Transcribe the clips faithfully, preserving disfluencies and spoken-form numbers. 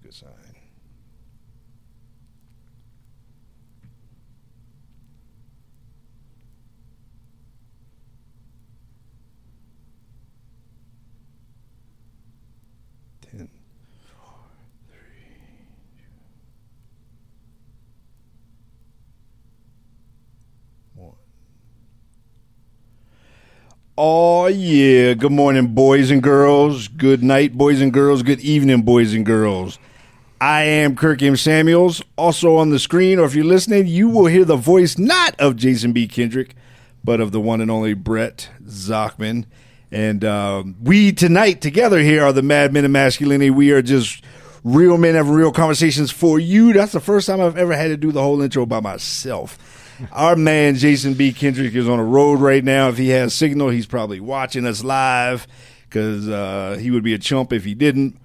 good sign. Ten, four, three, two, one. Oh, yeah. Good morning, boys and girls. Good night, boys and girls. Good evening, boys and girls. I am Kirk M. Samuels. Also on the screen, or if you're listening, you will hear the voice not of Jason B. Kendrick, but of the one and only Brett Zachman. And uh, we tonight together here are the Mad Men of Masculinity. We are just real men having real conversations for you. That's the first time I've ever had to do the whole intro by myself. Our man, Jason B. Kendrick, is on the road right now. If he has signal, he's probably watching us live because uh, he would be a chump if he didn't.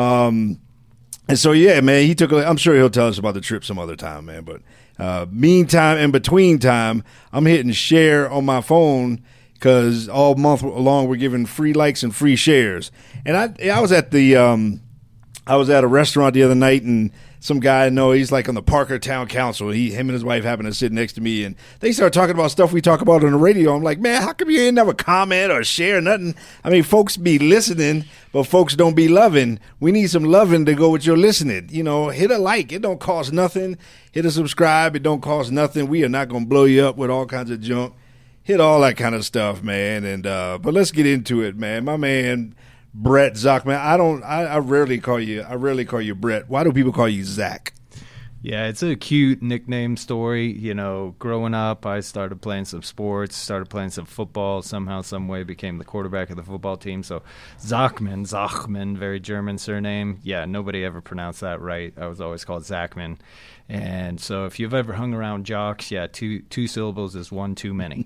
Um, and so, yeah, man, he took. A, I'm sure he'll tell us about the trip some other time, man. But uh, meantime, in between time, I'm hitting share on my phone because all month long we're giving free likes and free shares. And I, I was at the, um, I was at a restaurant the other night and. Some guy I know, he's like on the Parker Town Council. He, him and his wife happened to sit next to me, and they started talking about stuff we talk about on the radio. I'm like, man, how come you ain't never comment or share nothing? I mean, folks be listening, but folks don't be loving. We need some loving to go with your listening. You know, hit a like. It don't cost nothing. Hit a subscribe. It don't cost nothing. We are not going to blow you up with all kinds of junk. Hit all that kind of stuff, man. And uh, but let's get into it, man. My man Brett Zachman. I don't. I, I rarely call you. I rarely call you Brett. Why do people call you Zach? Yeah, it's a cute nickname story. You know, growing up, I started playing some sports, started playing some football. Somehow, some way, became the quarterback of the football team. So, Zachman, Zachman, very German surname. Yeah, nobody ever pronounced that right. I was always called Zachman. And so, if you've ever hung around jocks, yeah, two two syllables is one too many.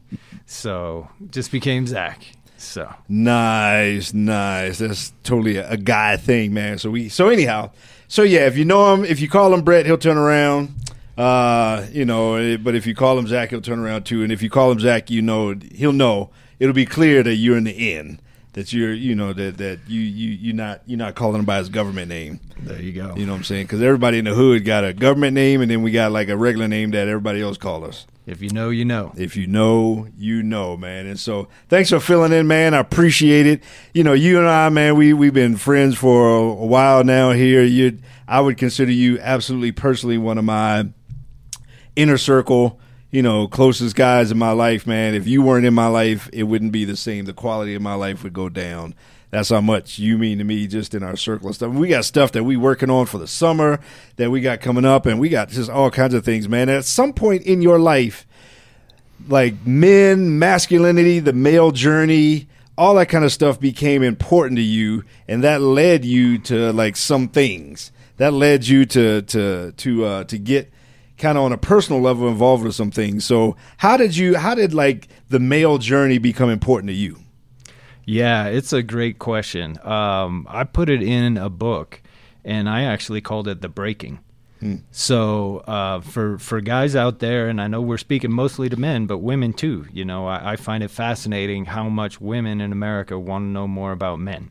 So, just became Zach. So nice, nice. That's totally a, a guy thing, man. So we, so anyhow, so yeah, if you know him, if you call him Brett, he'll turn around. Uh, you know, but if you call him Zach, he'll turn around too. And if you call him Zach, you know, he'll know. It'll be clear that you're in the inn. That you're, you know, that that you you you not you're not calling him by his government name. There you go. You know what I'm saying? Because everybody in the hood got a government name, and then we got like a regular name that everybody else call us. If you know, you know. If you know, you know, man. And so thanks for filling in, man. I appreciate it. You know, you and I, man, we, we've been friends for a, a while now here. You, I would consider you absolutely personally one of my inner circle, you know, closest guys in my life, man. If you weren't in my life, it wouldn't be the same. The quality of my life would go down. That's how much you mean to me just in our circle of stuff. We got stuff that we working on for the summer that we got coming up, and we got just all kinds of things, man. At some point in your life, like men, masculinity, the male journey, all that kind of stuff became important to you, and that led you to like some things. That led you to to to uh, to get kind of on a personal level involved with some things. So how did you? How did like the male journey become important to you? Yeah, it's a great question. Um, I put it in a book, and I actually called it The Breaking. Hmm. So uh, for for guys out there, and I know we're speaking mostly to men, but women too, you know, I, I find it fascinating how much women in America want to know more about men.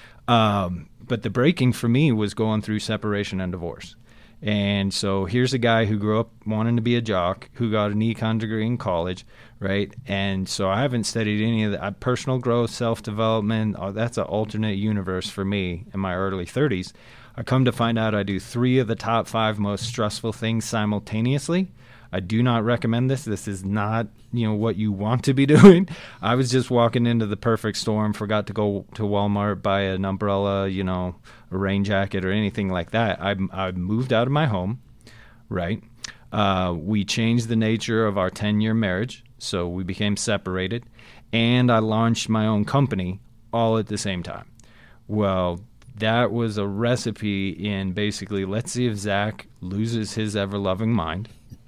Um, but the breaking for me was going through separation and divorce. And so here's a guy who grew up wanting to be a jock, who got an econ degree in college, right? And so I haven't studied any of that. Personal growth, self-development, oh, that's an alternate universe for me in my early thirties. I come to find out I do three of the top five most stressful things simultaneously. I do not recommend this. This is not, you know, what you want to be doing. I was just walking into the perfect storm, forgot to go to Walmart, buy an umbrella, you know, a rain jacket or anything like that. I, I moved out of my home, right? Uh, we changed the nature of our ten-year marriage, so we became separated, and I launched my own company all at the same time. Well, that was a recipe in basically, let's see if Zach loses his ever-loving mind.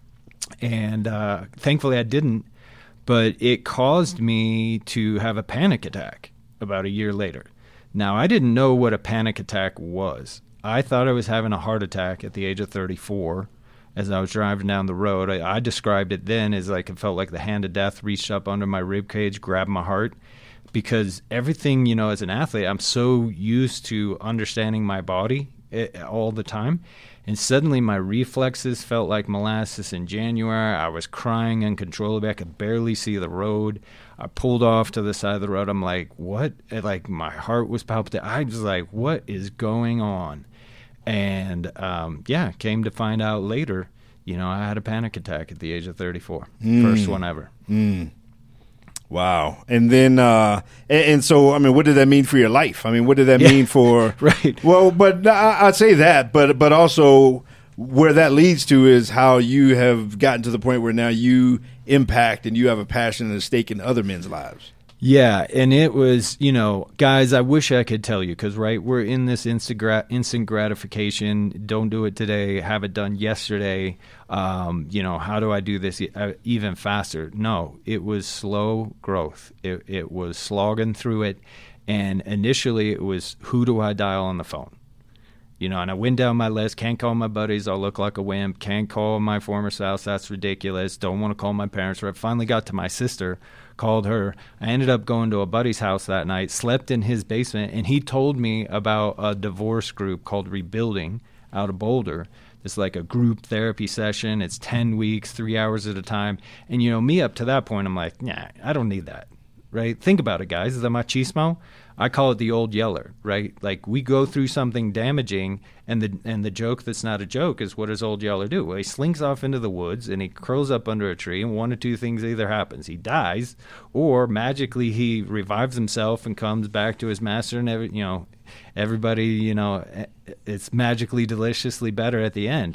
And uh, thankfully I didn't, but it caused me to have a panic attack about a year later. Now, I didn't know what a panic attack was. I thought I was having a heart attack at the age of thirty-four as I was driving down the road. I, I described it then as like it felt like the hand of death reached up under my rib cage, grabbed my heart, because everything, you know, as an athlete, I'm so used to understanding my body it, all the time. And suddenly my reflexes felt like molasses in January. I was crying uncontrollably. I could barely see the road. I pulled off to the side of the road. I'm like, what? Like, my heart was palpitating. I was like, what is going on? And, um, yeah, came to find out later, you know, I had a panic attack at the age of thirty-four. Mm. First one ever. Mm. Wow. And then, uh, and, and so, I mean, what did that mean for your life? I mean, what did that yeah. mean for, right. Well, but I, I'd say that, but, but also where that leads to is how you have gotten to the point where now you impact and you have a passion and a stake in other men's lives. Yeah, and it was, you know, guys, I wish I could tell you because, right, we're in this instant, grat- instant gratification, don't do it today, have it done yesterday, um, you know, how do I do this even faster? No, it was slow growth. It, it was slogging through it, and initially it was, who do I dial on the phone? You know, and I went down my list, can't call my buddies, I'll look like a wimp, can't call my former spouse, that's ridiculous, don't want to call my parents. I finally got to my sister, called her. I ended up going to a buddy's house that night, slept in his basement, and he told me about a divorce group called Rebuilding out of Boulder. It's like a group therapy session. It's ten weeks, three hours at a time. And, you know, me up to that point, I'm like, nah, I don't need that. Right? Think about it, guys. The machismo, I call it the old yeller, right? Like, we go through something damaging, and the and the joke that's not a joke is, what does old yeller do? Well, he slinks off into the woods, and he curls up under a tree, and one or two things either happens. He dies, or magically he revives himself and comes back to his master, and every, you know, everybody, you know, it's magically, deliciously better at the end.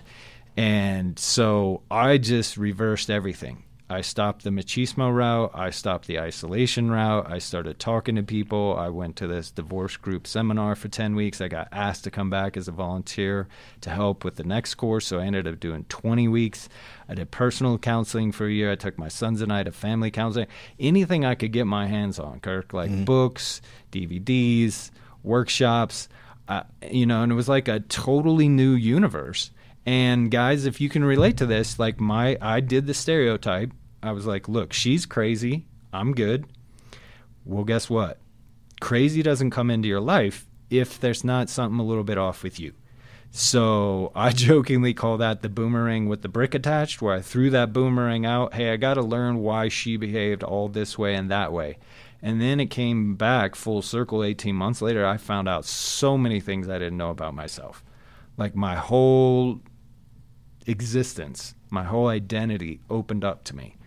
And so I just reversed everything. I stopped the machismo route. I stopped the isolation route. I started talking to people. I went to this divorce group seminar for ten weeks. I got asked to come back as a volunteer to help with the next course, so I ended up doing twenty weeks. I did personal counseling for a year. I took my sons and I to family counseling. Anything I could get my hands on, Kirk, like mm-hmm. books, D V Ds, workshops, uh, you know, and it was like a totally new universe. And guys, if you can relate to this, like my, I did the stereotype. I was like, look, she's crazy. I'm good. Well, guess what? Crazy doesn't come into your life if there's not something a little bit off with you. So I jokingly call that the boomerang with the brick attached, where I threw that boomerang out. Hey, I got to learn why she behaved all this way and that way. And then it came back full circle eighteen months later. I found out so many things I didn't know about myself. Like my whole existence, my whole identity opened up to me.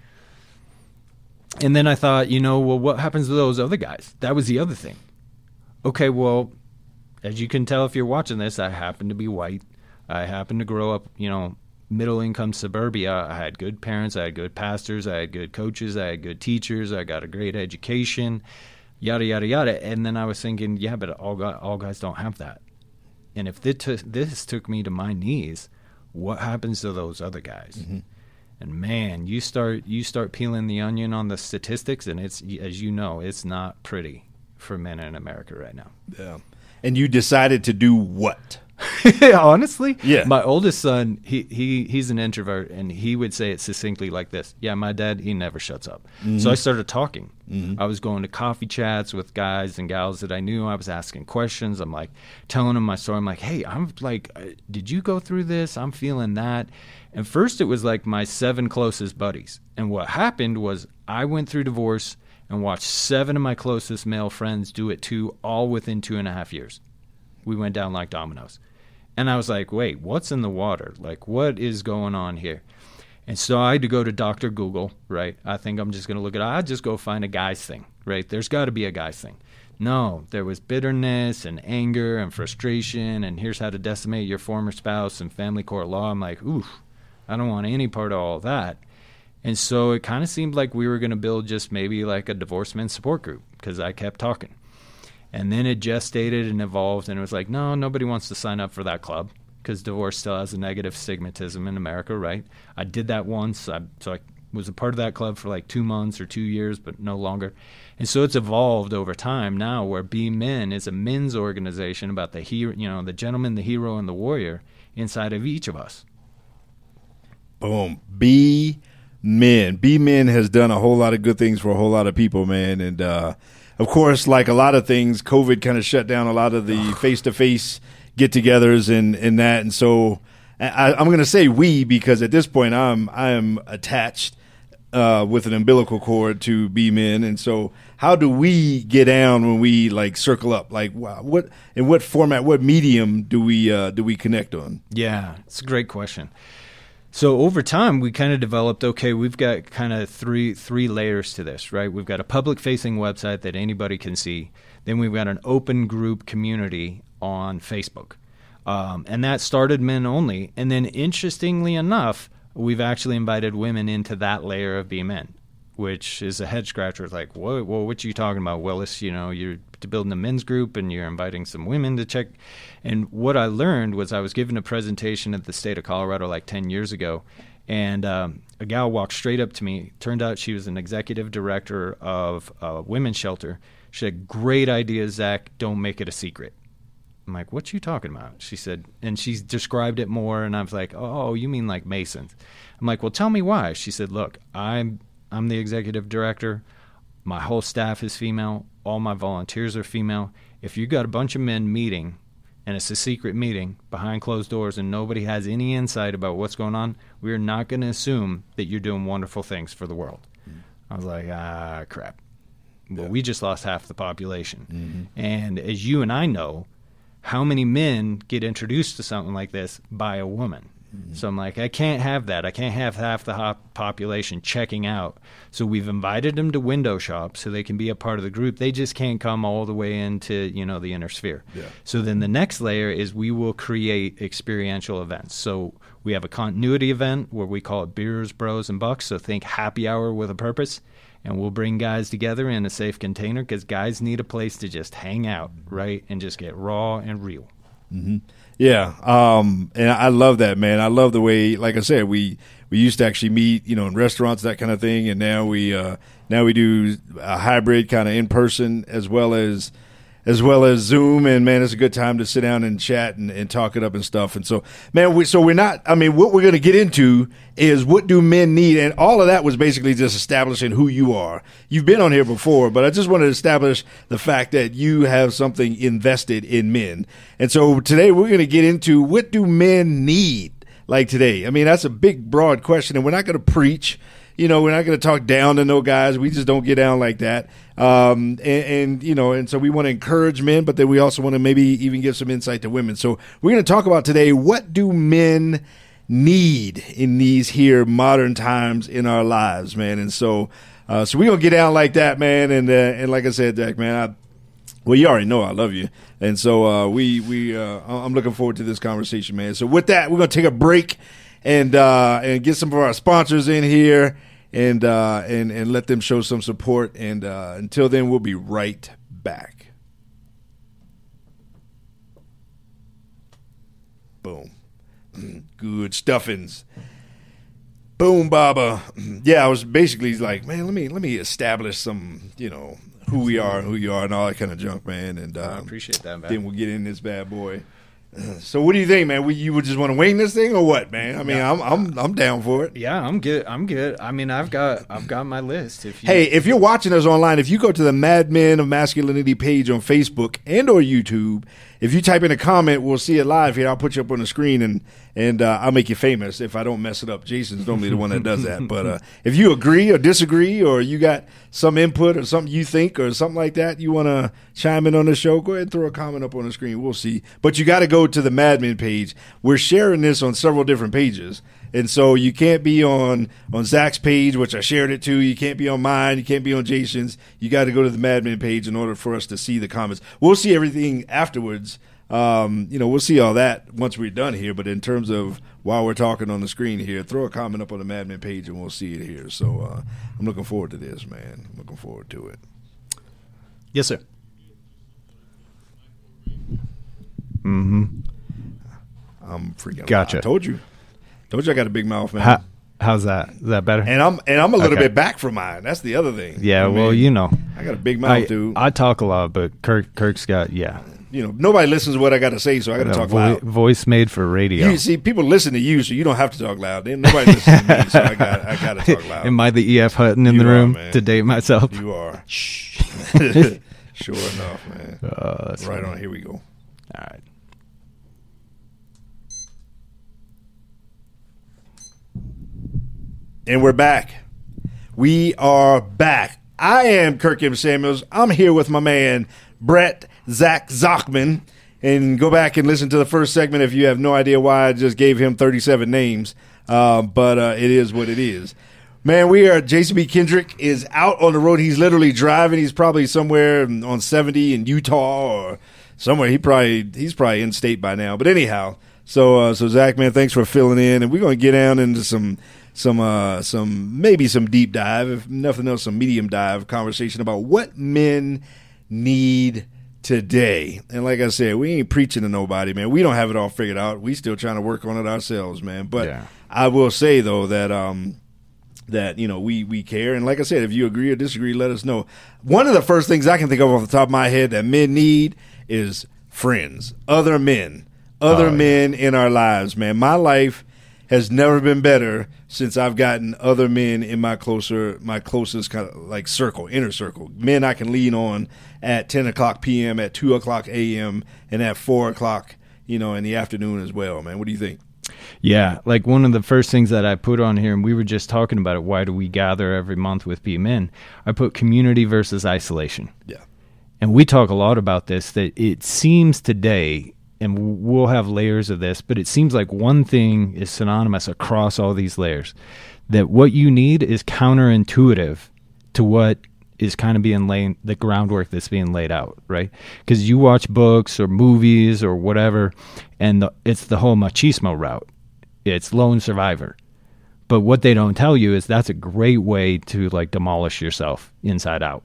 And then I thought, you know, well, what happens to those other guys? That was the other thing. Okay, well, as you can tell if you're watching this, I happen to be white. I happen to grow up, you know, middle-income suburbia. I had good parents. I had good pastors. I had good coaches. I had good teachers. I got a great education, yada, yada, yada. And then I was thinking, yeah, but all, guys, all guys don't have that. And if this, t- this took me to my knees, what happens to those other guys? Mm-hmm. And man, you start you start peeling the onion on the statistics, and it's, as you know, it's not pretty for men in America right now. Yeah. And you decided to do what? Honestly, yeah. My oldest son, he, he he's an introvert, and he would say it succinctly like this: yeah, my dad, he never shuts up. Mm-hmm. So I started talking. Mm-hmm. I was going to coffee chats with guys and gals that I knew. I was asking questions. I'm like telling them my story. I'm like, hey, I'm like, did you go through this? I'm feeling that. And first it was like my seven closest buddies. And what happened was I went through divorce and watched seven of my closest male friends do it too, all within two and a half years. We went down like dominoes. And I was like, wait, what's in the water? Like, what is going on here? And so I had to go to Doctor Google, right? I think I'm just going to look at it. I'll just go find a guy's thing, right? There's got to be a guy's thing. No, there was bitterness and anger and frustration, and here's how to decimate your former spouse and family court law. I'm like, oof, I don't want any part of all that. And so it kind of seemed like we were going to build just maybe like a divorced men's support group, because I kept talking. And then it gestated and evolved, and it was like, no, nobody wants to sign up for that club because divorce still has a negative stigmatism in America, right? I did that once, I, so I was a part of that club for like two months or two years, but no longer. And so it's evolved over time now, where Be Men is a men's organization about the hero, you know, the gentleman, the hero, and the warrior inside of each of us. Boom. Be Men. Be Men has done a whole lot of good things for a whole lot of people, man, and uh, of course, like a lot of things, COVID kind of shut down a lot of the face-to-face get-togethers and, and that. And so I, I'm going to say we because at this point I'm I am attached uh, with an umbilical cord to B Men. And so how do we get down when we like circle up? Like what in what format, what medium do we uh, do we connect on? Yeah, it's a great question. So over time, we kind of developed, okay, we've got kind of three three layers to this, right? We've got a public-facing website that anybody can see. Then we've got an open group community on Facebook. Um, and that started men only. And then interestingly enough, we've actually invited women into that layer of Be Men, which is a head-scratcher. It's like, whoa, whoa, what are you talking about, Willis? You know, you're building a men's group and you're inviting some women to check. And what I learned was I was giving a presentation at the state of Colorado like ten years ago, and um, a gal walked straight up to me. Turned out she was an executive director of a women's shelter. She said, great idea, Zach. Don't make it a secret. I'm like, what you talking about? She said, and she described it more, and I was like, oh, you mean like Masons. I'm like, well, tell me why. She said, look, I'm I'm the executive director. My whole staff is female. All my volunteers are female. If you got a bunch of men meeting and it's a secret meeting behind closed doors and nobody has any insight about what's going on, we're not going to assume that you're doing wonderful things for the world. Mm-hmm. I was like, ah, crap. Well, yeah. We just lost half the population. Mm-hmm. And as you and I know, how many men get introduced to something like this by a woman? Mm-hmm. So I'm like, I can't have that. I can't have half the hop population checking out. So we've invited them to window shop so they can be a part of the group. They just can't come all the way into, you know, the inner sphere. Yeah. So then the next layer is we will create experiential events. So we have a continuity event where we call it Beers, Bros, and Bucks. So think happy hour with a purpose. And we'll bring guys together in a safe container because guys need a place to just hang out, right, and just get raw and real. Mm-hmm. Yeah, um, and I love that, man. I love the way, like I said, we, we used to actually meet, you know, in restaurants, that kind of thing, and now we uh, now we do a hybrid kind of in person as well as as well as Zoom. And man, it's a good time to sit down and chat and, and talk it up and stuff. And so, man, we, so we're not. I mean, what we're going to get into is what do men need, and all of that was basically just establishing who you are. You've been on here before, but I just want to establish the fact that you have something invested in men. And so today we're going to get into what do men need like today. I mean, that's a big, broad question, and we're not going to preach. You know, we're not going to talk down to no guys. We just don't get down like that. Um, and, and, you know, and so we want to encourage men, but then we also want to maybe even give some insight to women. So we're going to talk about today, what do men need in these here modern times in our lives, man? And so uh, so we're going to get down like that, man. And, uh, and like I said, Jack, man, I, well, you already know I love you. And so uh, we, we uh, I'm looking forward to this conversation, man. So with that, we're going to take a break and uh, and get some of our sponsors in here. And, uh, and and let them show some support. And uh, until then, we'll be right back. Boom. Good stuffings. Boom, Baba. Yeah, I was basically like, man, let me let me establish some, you know, who we are and who you are and all that kind of junk, man. And um, I appreciate that, man. Then we'll get in this bad boy. So what do you think, man? We, you would just want to wing this thing or what, man? I mean, yeah. I'm I'm I'm down for it. Yeah, I'm good. I'm good. I mean, I've got I've got my list. If you, hey, if you're watching us online, if you go to the Mad Men of Masculinity page on Facebook and or YouTube, if you type in a comment, we'll see it live here. I'll put you up on the screen and and uh, I'll make you famous if I don't mess it up. Jason's normally the one that does that. But uh, if you agree or disagree or you got some input or something you think or something like that, you want to chime in on the show, go ahead and throw a comment up on the screen. We'll see. But you got to go to the Mad Men page. We're sharing this on several different pages. And so you can't be on, on Zach's page, which I shared it to. You can't be on mine. You can't be on Jason's. You got to go to the Mad Men page in order for us to see the comments. We'll see everything afterwards. Um, you know, we'll see all that once we're done here. But in terms of while we're talking on the screen here, throw a comment up on the Mad Men page and we'll see it here. So uh, I'm looking forward to this, man. I'm looking forward to it. Yes, sir. Mm-hmm. I'm freaking. Gotcha. I told you. Told you I got a big mouth, man. How, how's that? Is that better? And I'm and I'm a little okay. bit back from mine. That's the other thing. Yeah, I well, mean, you know, I got a big mouth, I, dude. I talk a lot, but Kirk Kirk's got yeah. You know, nobody listens to what I got to say, so I got to talk vo- loud. Voice made for radio. You see, people listen to you, so you don't have to talk loud. Then nobody listens to me, so I got I got to talk loud. Am I the E F Hutton in you the are, room man. to date myself? You are. Sure enough, man. Uh, right funny. on. Here we go. All right. And we're back. We are back. I am Kirk M. Samuels. I'm here with my man, Brett Zach Zachman. And go back and listen to the first segment if you have no idea why I just gave him thirty-seven names. Uh, but uh, it is what it is. Man, we are, Jason B. Kendrick is out on the road. He's literally driving. He's probably somewhere on seventy in Utah or somewhere. He probably He's probably in state by now. But anyhow, so uh, so Zach, man, thanks for filling in. And we're going to get down into some, some, uh, some maybe some deep dive, if nothing else, some medium dive conversation about what men need today. And like I said, we ain't preaching to nobody, man. We don't have it all figured out. We still trying to work on it ourselves, man. But yeah. I will say, though, that um, that, you know, we, we care. And like I said, if you agree or disagree, let us know. One of the first things I can think of off the top of my head that men need is friends, other men, other oh, men yeah. in our lives, man. My life has never been better since I've gotten other men in my closer, my closest kind of like circle, inner circle, men I can lean on at ten o'clock p.m., at two o'clock a.m., and at four o'clock, you know, in the afternoon as well, man. What do you think? Yeah, like one of the first things that I put on here, and we were just talking about it, why do we gather every month with Be Men? I put community versus isolation. Yeah. And we talk a lot about this, that it seems today, and we'll have layers of this, but it seems like one thing is synonymous across all these layers, that what you need is counterintuitive to what is kind of being laid, the groundwork that's being laid out, right? Because you watch books or movies or whatever, and the, it's the whole machismo route. It's lone survivor. But what they don't tell you is that's a great way to like demolish yourself inside out.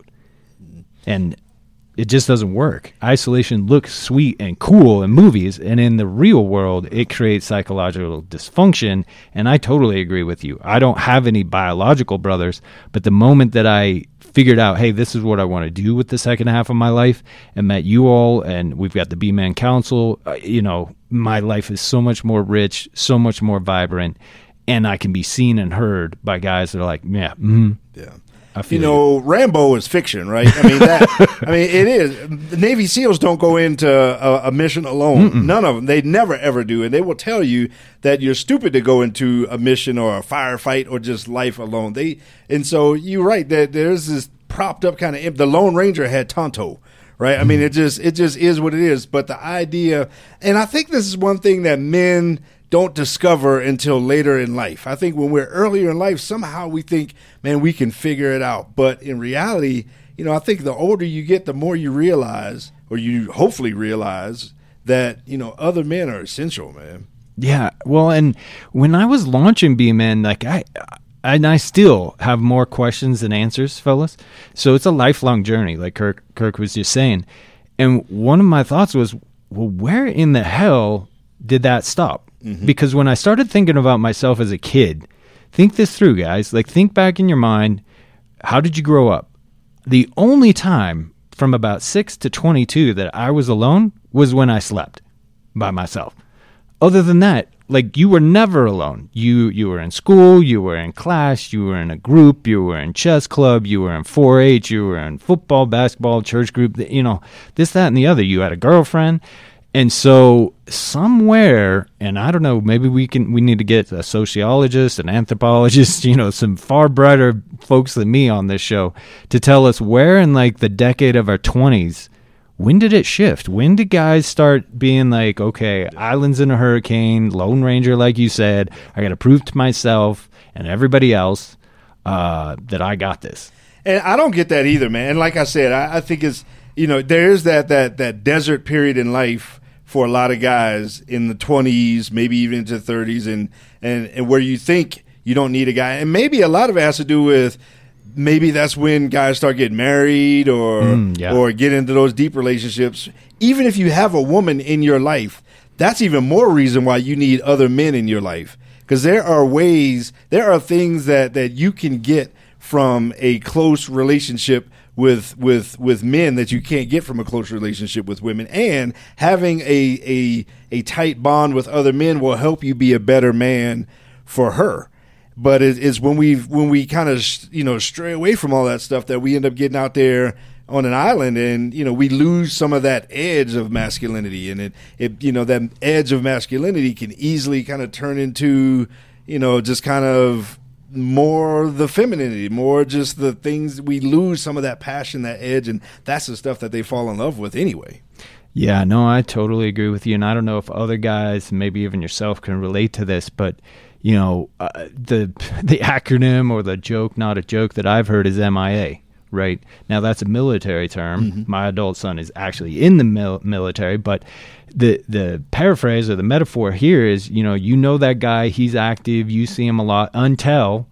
And it just doesn't work. Isolation looks sweet and cool in movies, and in the real world, it creates psychological dysfunction, and I totally agree with you. I don't have any biological brothers, but the moment that I figured out, hey, this is what I want to do with the second half of my life, and met you all, and we've got the B-Man Council, uh, you know, my life is so much more rich, so much more vibrant, and I can be seen and heard by guys that are like, yeah, mm-hmm. Yeah. You know, Rambo is fiction, right? I mean, that. I mean, it is. The Navy SEALs don't go into a, a mission alone. Mm-mm. None of them. They never, ever do. And they will tell you that you're stupid to go into a mission or a firefight or just life alone. They And so you're right. That there's this propped up kind of – the Lone Ranger had Tonto, right? I mean, it just it just is what it is. But the idea – and I think this is one thing that men – don't discover until later in life. I think when we're earlier in life, somehow we think, man, we can figure it out. But in reality, you know, I think the older you get, the more you realize, or you hopefully realize, that, you know, other men are essential, man. Yeah. Well, and when I was launching B M N, like I, and I still have more questions than answers, fellas. So it's a lifelong journey, like Kirk, Kirk was just saying. And one of my thoughts was, well, where in the hell did that stop? Mm-hmm. Because when I started thinking about myself as a kid, think this through, guys. Like, think back in your mind, how did you grow up? The only time from about six to twenty-two that I was alone was when I slept by myself. Other than that, like, you were never alone. You you were in school, you were in class, you were in a group, you were in chess club, you were in four H, you were in football, basketball, church group, you know, this, that, and the other. You had a girlfriend. And so somewhere, and I don't know, maybe we can we need to get a sociologist, an anthropologist, you know, some far brighter folks than me on this show to tell us where in like the decade of our twenties, when did it shift? When did guys start being like, okay, islands in a hurricane, Lone Ranger, like you said, I got to prove to myself and everybody else uh, that I got this. And I don't get that either, man. And like I said, I, I think it's, you know, there's that that that desert period in life for a lot of guys in the twenties, maybe even into the thirties, and, and, and where you think you don't need a guy. And maybe a lot of it has to do with maybe that's when guys start getting married or mm, yeah. or get into those deep relationships. Even if you have a woman in your life, that's even more reason why you need other men in your life. Because there are ways, there are things that, that you can get from a close relationship with with with men that you can't get from a close relationship with women, and having a a a tight bond with other men will help you be a better man for her. But it, it's when we when we kind of you know stray away from all that stuff that we end up getting out there on an island, and you know we lose some of that edge of masculinity, and it it you know that edge of masculinity can easily kind of turn into you know just kind of more the femininity, more just the things we lose some of that passion, that edge, and that's the stuff that they fall in love with anyway. Yeah, no, I totally agree with you. And I don't know if other guys, maybe even yourself, can relate to this, but you know, uh, the the acronym or the joke, not a joke that I've heard is M I A. Right now, that's a military term. Mm-hmm. My adult son is actually in the mil- military, but the the paraphrase or the metaphor here is, you know, you know that guy, he's active, you see him a lot until,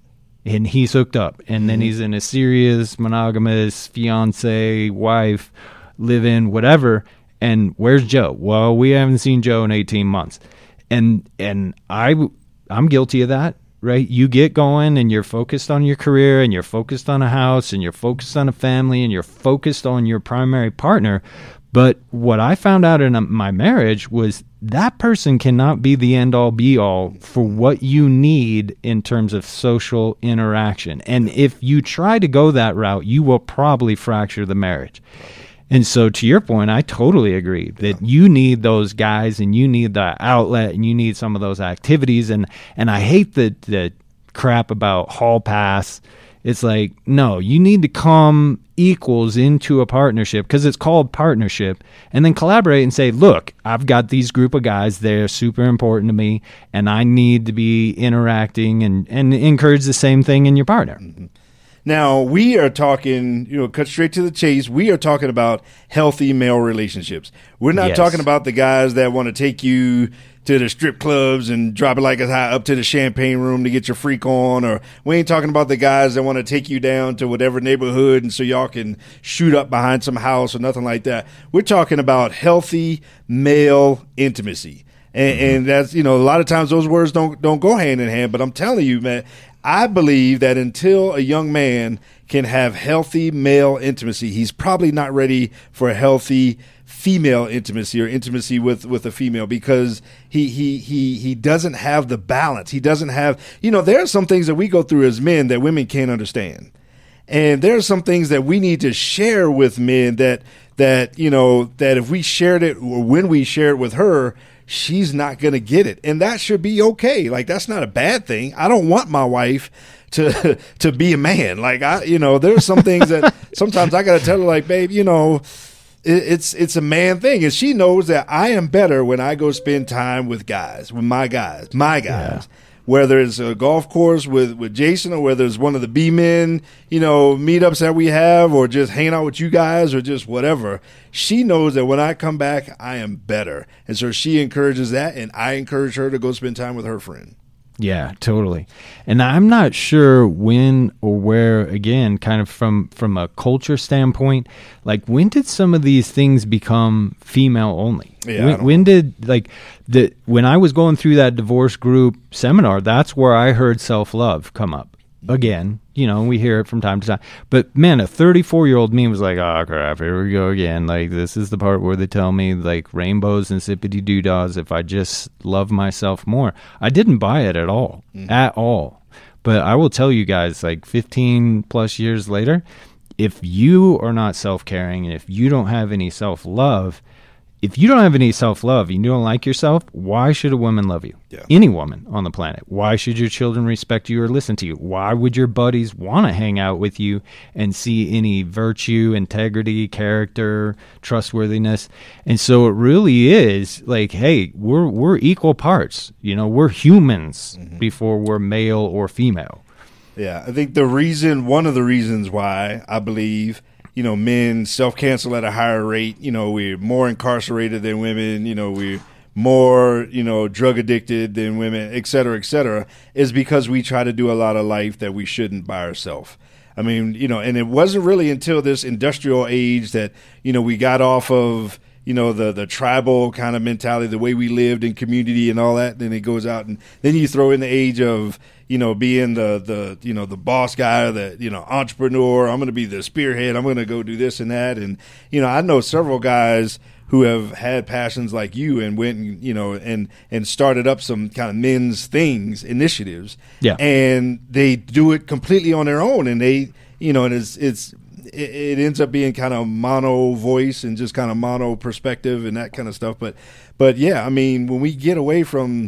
and he's hooked up, and mm-hmm. then he's in a serious monogamous fiance, wife, live-in, whatever. And where's Joe? Well, we haven't seen Joe in eighteen months, and and I I'm guilty of that. Right? You get going and you're focused on your career and you're focused on a house and you're focused on a family and you're focused on your primary partner. But what I found out in a, my marriage was that person cannot be the end all be all for what you need in terms of social interaction. And if you try to go that route, you will probably fracture the marriage. And so to your point, I totally agree that yeah. you need those guys and you need the outlet and you need some of those activities. And, and I hate the, the crap about hall pass. It's like, no, you need to come equals into a partnership because it's called partnership, and then collaborate and say, look, I've got these group of guys. They're super important to me, and I need to be interacting and, and encourage the same thing in your partner. Mm-hmm. Now, we are talking, you know, cut straight to the chase. We are talking about healthy male relationships. We're not yes. talking about the guys that want to take you to the strip clubs and drop it like a high up to the champagne room to get your freak on. Or we ain't talking about the guys that want to take you down to whatever neighborhood and so y'all can shoot up behind some house or nothing like that. We're talking about healthy male intimacy. And, mm-hmm. and that's, you know, a lot of times those words don't don't go hand in hand. But I'm telling you, man, I believe that until a young man can have healthy male intimacy, he's probably not ready for a healthy female intimacy or intimacy with, with a female because he, he, he, he doesn't have the balance. He doesn't have, you know, there are some things that we go through as men that women can't understand. And there are some things that we need to share with men that, that, you know, that if we shared it or when we share it with her, she's not going to get it. And that should be okay. Like, that's not a bad thing. I don't want my wife to to be a man. Like, I, you know, there's some things that sometimes I got to tell her, like, babe, you know, it, it's it's a man thing. And she knows that I am better when I go spend time with guys, with my guys, my guys. Yeah. Whether it's a golf course with, with Jason or whether it's one of the B-men, you know, meetups that we have or just hanging out with you guys or just whatever, she knows that when I come back, I am better. And so she encourages that, and I encourage her to go spend time with her friend. Yeah, totally. And I'm not sure when or where, again, kind of from, from a culture standpoint, like when did some of these things become female only? Yeah, when, when did, like, the when I was going through that divorce group seminar, that's where I heard self-love come up. Again, you know, we hear it from time to time. But, man, a thirty-four-year-old me was like, oh, crap, here we go again. Like, this is the part where they tell me, like, rainbows and sippity-doo-dahs if I just love myself more. I didn't buy it at all, mm-hmm. at all. But I will tell you guys, like, fifteen-plus years later, if you are not self-caring and if you don't have any self-love, if you don't have any self-love and you don't like yourself, why should a woman love you? Yeah. Any woman on the planet. Why should your children respect you or listen to you? Why would your buddies want to hang out with you and see any virtue, integrity, character, trustworthiness? And so it really is like, hey, we're we're equal parts. You know, we're humans mm-hmm. before we're male or female. Yeah, I think the reason, one of the reasons why I believe you know, men self-cancel at a higher rate. You know, we're more incarcerated than women. You know, we're more, you know, drug addicted than women, et cetera, et cetera, is because we try to do a lot of life that we shouldn't by ourselves. I mean, you know, and it wasn't really until this industrial age that, you know, we got off of, you know, the, the tribal kind of mentality, the way we lived in community and all that. Then it goes out and then you throw in the age of, you know, being the, the, you know, the boss guy, the, you know, entrepreneur. I'm going to be the spearhead. I'm going to go do this and that. And, you know, I know several guys who have had passions like you and went and, you know, and, and started up some kind of men's things, initiatives. Yeah. And they do it completely on their own. And they, you know, and it's, it's, it ends up being kind of mono voice and just kind of mono perspective and that kind of stuff. But, but yeah, I mean, when we get away from,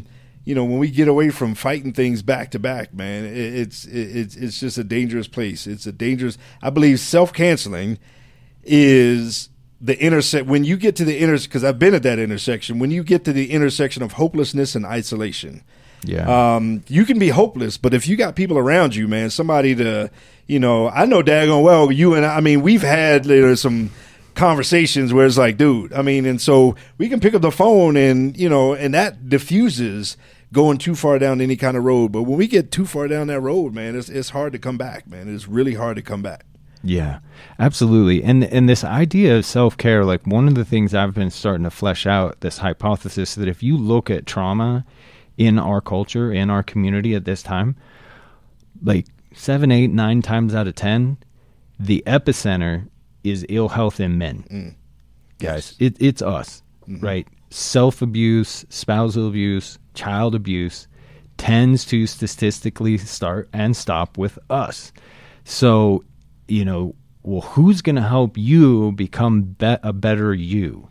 you know, when we get away from fighting things back to back, man, it, it's it, it's it's just a dangerous place. It's a dangerous. I believe self-canceling is the intersect when you get to the inter because I've been at that intersection. When you get to the intersection of hopelessness and isolation, Yeah. um, you can be hopeless, but if you got people around you, man, somebody to, you know, I know daggone well you and I, I mean, we've had you know, some conversations where it's like, dude, I mean, and so we can pick up the phone and, you know, and that diffuses going too far down any kind of road. But when we get too far down that road, man, it's it's hard to come back, man. It's really hard to come back. Yeah, absolutely. And and this idea of self-care, like one of the things I've been starting to flesh out, this hypothesis that if you look at trauma in our culture, in our community at this time, like seven, eight, nine times out of ten, the epicenter is ill health in men. Mm. Guys, it, it's us, Mm-hmm. right? Self-abuse, spousal abuse, child abuse tends to statistically start and stop with us. So, you know, well, who's going to help you become be- a better you?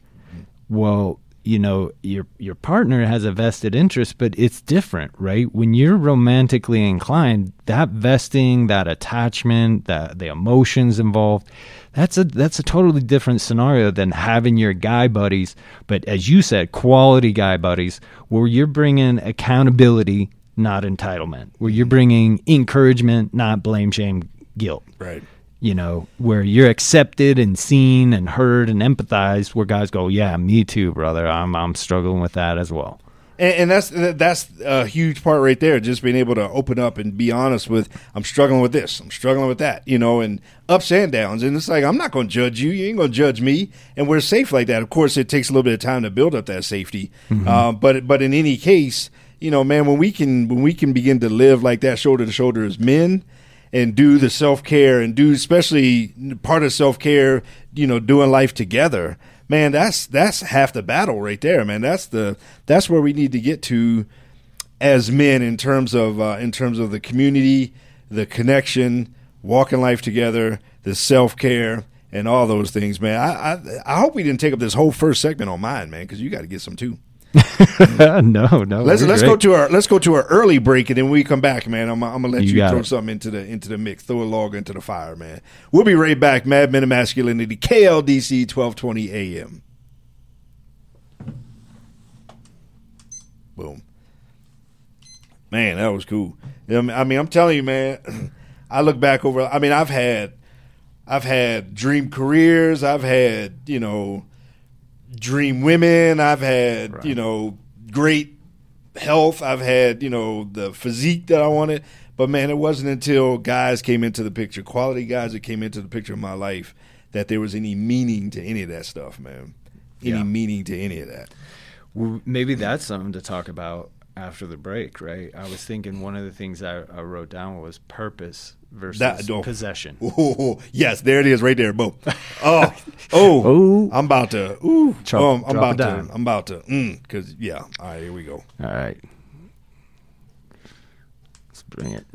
Well, you know, your your partner has a vested interest, but it's different, right? When you're romantically inclined, that vesting, that attachment, that the emotions involved, that's a that's a totally different scenario than having your guy buddies, but as you said, quality guy buddies, where you're bringing accountability, not entitlement, where you're bringing encouragement, not blame, shame, guilt. Right. You know, where you're accepted and seen and heard and empathized, where guys go, yeah, me too, brother. I'm I'm struggling with that as well. And, and that's that's a huge part right there. Just being able to open up and be honest with, I'm struggling with this, I'm struggling with that, you know, and ups and downs. And it's like, I'm not going to judge you. You ain't going to judge me. And we're safe like that. Of course, it takes a little bit of time to build up that safety. Mm-hmm. Uh, but but in any case, you know, man, when we can when we can begin to live like that, shoulder to shoulder as men, and do the self-care and do especially part of self-care, you know, doing life together, man, that's that's half the battle right there, man. That's the that's where we need to get to as men in terms of uh, in terms of the community, the connection, walking life together, the self-care, and all those things, man. I I, I hope we didn't take up this whole first segment on mine, man, because you got to get some too. no, no. Let's let's great. go to our let's go to our early break, and then when we come back, man, I'm I'm gonna let you, You throw it. something into the into the mix, throw a log into the fire, man. We'll be right back. Mad Men and Masculinity, K L D C, twelve twenty A M. Boom, man, that was cool. I mean, I'm telling you, man. I look back over. I mean, I've had I've had dream careers. I've had you know. dream women. I've had, right. you know, great health. I've had, you know, the physique that I wanted. But, man, it wasn't until guys came into the picture, quality guys that came into the picture of my life, that there was any meaning to any of that stuff, man. Any yeah. meaning to any of that. Well, maybe that's something to talk about after the break, right? I was thinking one of the things I, I wrote down was purpose versus that, oh, possession. Oh, yes, there it is, right there, Bo. Oh, oh, oh, I'm about to. Ooh, Drop, oh, I'm, I'm about to. down. I'm about to. Mm, Cause yeah. All right, here we go. All right, let's bring it.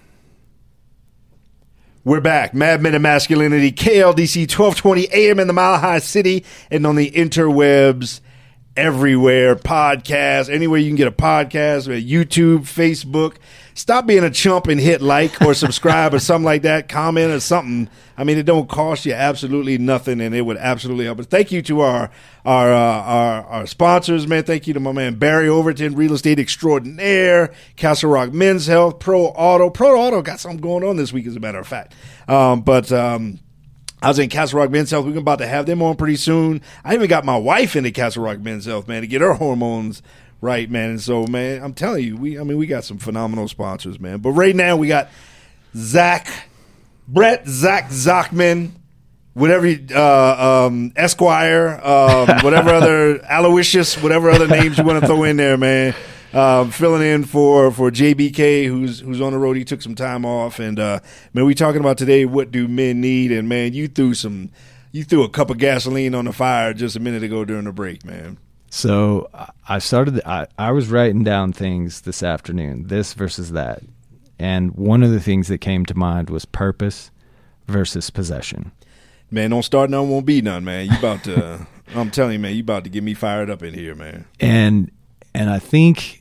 We're back. Mad Men and Masculinity, K L D C, twelve twenty A M in the Mile High City, and on the interwebs. Everywhere, podcast, anywhere you can get a podcast, YouTube, Facebook. Stop being a chump and hit like or subscribe or something like that, comment or something. I mean, it don't cost you absolutely nothing, and it would absolutely help us. Thank you to our our uh, our, our sponsors, man. Thank you to my man Barry Overton, Real Estate Extraordinaire, Castle Rock Men's Health, Pro Auto. Pro Auto got something going on this week, as a matter of fact. Um, but um, I was in Castle Rock Men's Health. We're about to have them on pretty soon. I even got my wife into Castle Rock Men's Health, man, to get her hormones right, man. And so, man, I'm telling you, we I mean, we got some phenomenal sponsors, man. But right now we got Zach, Brett, Zach Zachman, whatever, you, uh, um, Esquire, um, whatever other, Aloysius, whatever other names you want to throw in there, man. Um, filling in for, for J B K, who's who's on the road. He took some time off, and uh, man, we talking about today. What do men need? And man, you threw some, you threw a cup of gasoline on the fire just a minute ago during the break, man. So I started. I, I was writing down things this afternoon, this versus that, and one of the things that came to mind was purpose versus possession. Man, don't start none, won't be none, man. You about to? I'm telling you, man, you about to get me fired up in here, man. And and I think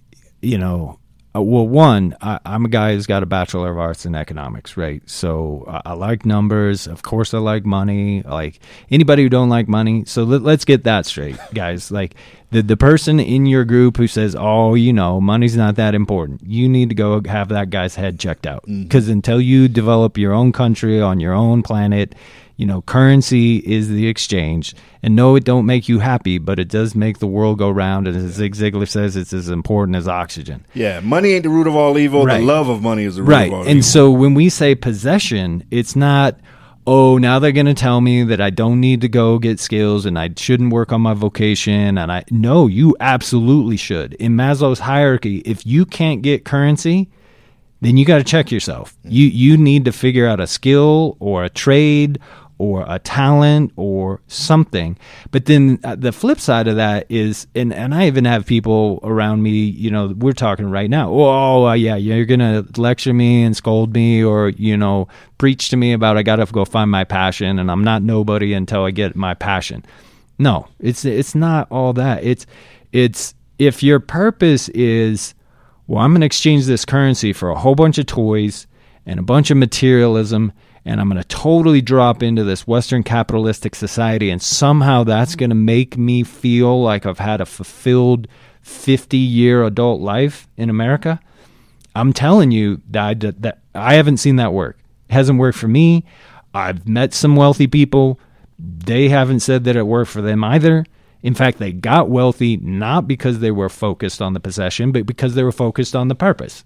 you know, uh, well, one, I, I'm a guy who's got a Bachelor of Arts in economics, right? So I, I like numbers. Of course, I like money. I like anybody who don't like money. So let, let's get that straight, guys. Like the the person in your group who says, "Oh, you know, money's not that important," you need to go have that guy's head checked out, because mm-hmm. until you develop your own country on your own planet, you know, currency is the exchange. And no, it don't make you happy, but it does make the world go round. And as Zig Ziglar says, it's as important as oxygen. Yeah, money ain't the root of all evil. Right. The love of money is the root right. of all and evil. And so when we say possession, it's not, oh, now they're going to tell me that I don't need to go get skills and I shouldn't work on my vocation. And I no, you absolutely should. In Maslow's hierarchy, if you can't get currency, then you got to check yourself. You you need to figure out a skill or a trade or a talent or something. But then uh, the flip side of that is, and, and I even have people around me, you know, we're talking right now, oh, uh, yeah, you're going to lecture me and scold me or, you know, preach to me about I got to go find my passion and I'm not nobody until I get my passion. No, it's it's not all that. It's it's if your purpose is, well, I'm going to exchange this currency for a whole bunch of toys and a bunch of materialism, and I'm going to totally drop into this Western capitalistic society, and somehow that's going to make me feel like I've had a fulfilled fifty-year adult life in America. I'm telling you that I, that I haven't seen that work. It hasn't worked for me. I've met some wealthy people. They haven't said that it worked for them either. In fact, they got wealthy not because they were focused on the possession, but because they were focused on the purpose.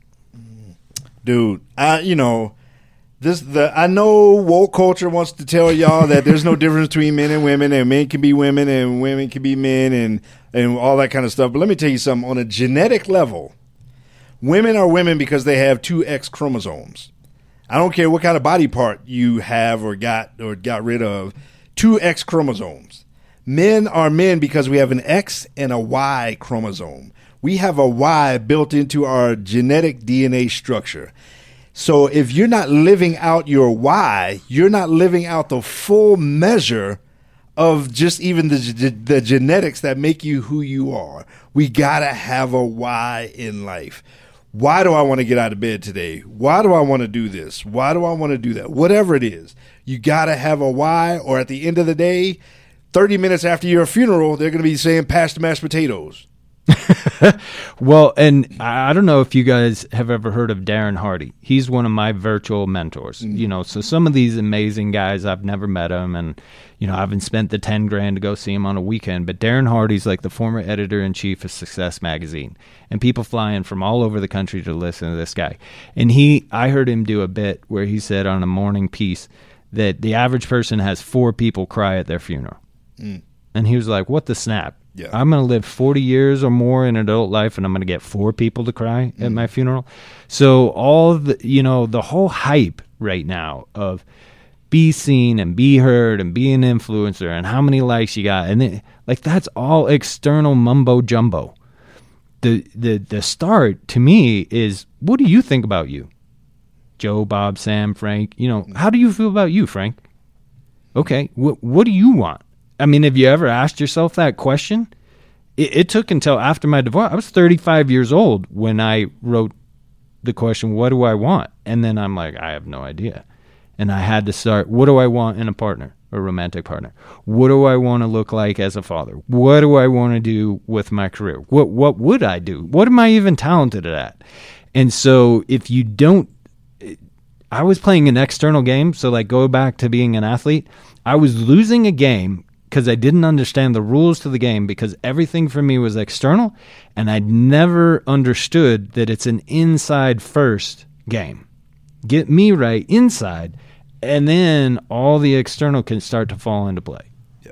Dude, I, you know... This the I know woke culture wants to tell y'all that there's no difference between men and women, and men can be women and women can be men, and and all that kind of stuff. But let me tell you something. On a genetic level, women are women because they have two X chromosomes. I don't care what kind of body part you have or got or got rid of, two X chromosomes. Men are men because we have an X and a Y chromosome. We have a Y built into our genetic D N A structure. So if you're not living out your why, you're not living out the full measure of just even the the genetics that make you who you are. We got to have a why in life. Why do I want to get out of bed today? Why do I want to do this? Why do I want to do that? Whatever it is, you got to have a why, or at the end of the day, thirty minutes after your funeral, they're going to be saying, pass the mashed potatoes. Well, and I don't know if you guys have ever heard of Darren Hardy. He's one of my virtual mentors. Mm-hmm. You know, so some of these amazing guys, I've never met him, and you know, I haven't spent the ten grand to go see him on a weekend. But Darren Hardy's like the former editor in chief of Success Magazine, and people fly in from all over the country to listen to this guy. And he, I heard him do a bit where he said on a morning piece that the average person has four people cry at their funeral, mm. and he was like, "What the snap? Yeah. I'm going to live forty years or more in adult life, and I'm going to get four people to cry mm. at my funeral." So all the, you know, the whole hype right now of be seen and be heard and be an influencer and how many likes you got, and then, like, that's all external mumbo jumbo. The the the start to me is, what do you think about you? Joe, Bob, Sam, Frank. You know, how do you feel about you, Frank? Okay, what what do you want? I mean, have you ever asked yourself that question? It, it took until after my divorce. I was thirty-five years old when I wrote the question, what do I want? And then I'm like, I have no idea. And I had to start, what do I want in a partner, a romantic partner? What do I want to look like as a father? What do I want to do with my career? What what would I do? What am I even talented at? And so if you don't, I was playing an external game. So like, go back to being an athlete. I was losing a game because I didn't understand the rules to the game, because everything for me was external, and I'd never understood that it's an inside first game. Get me right inside, and then all the external can start to fall into play. Yeah.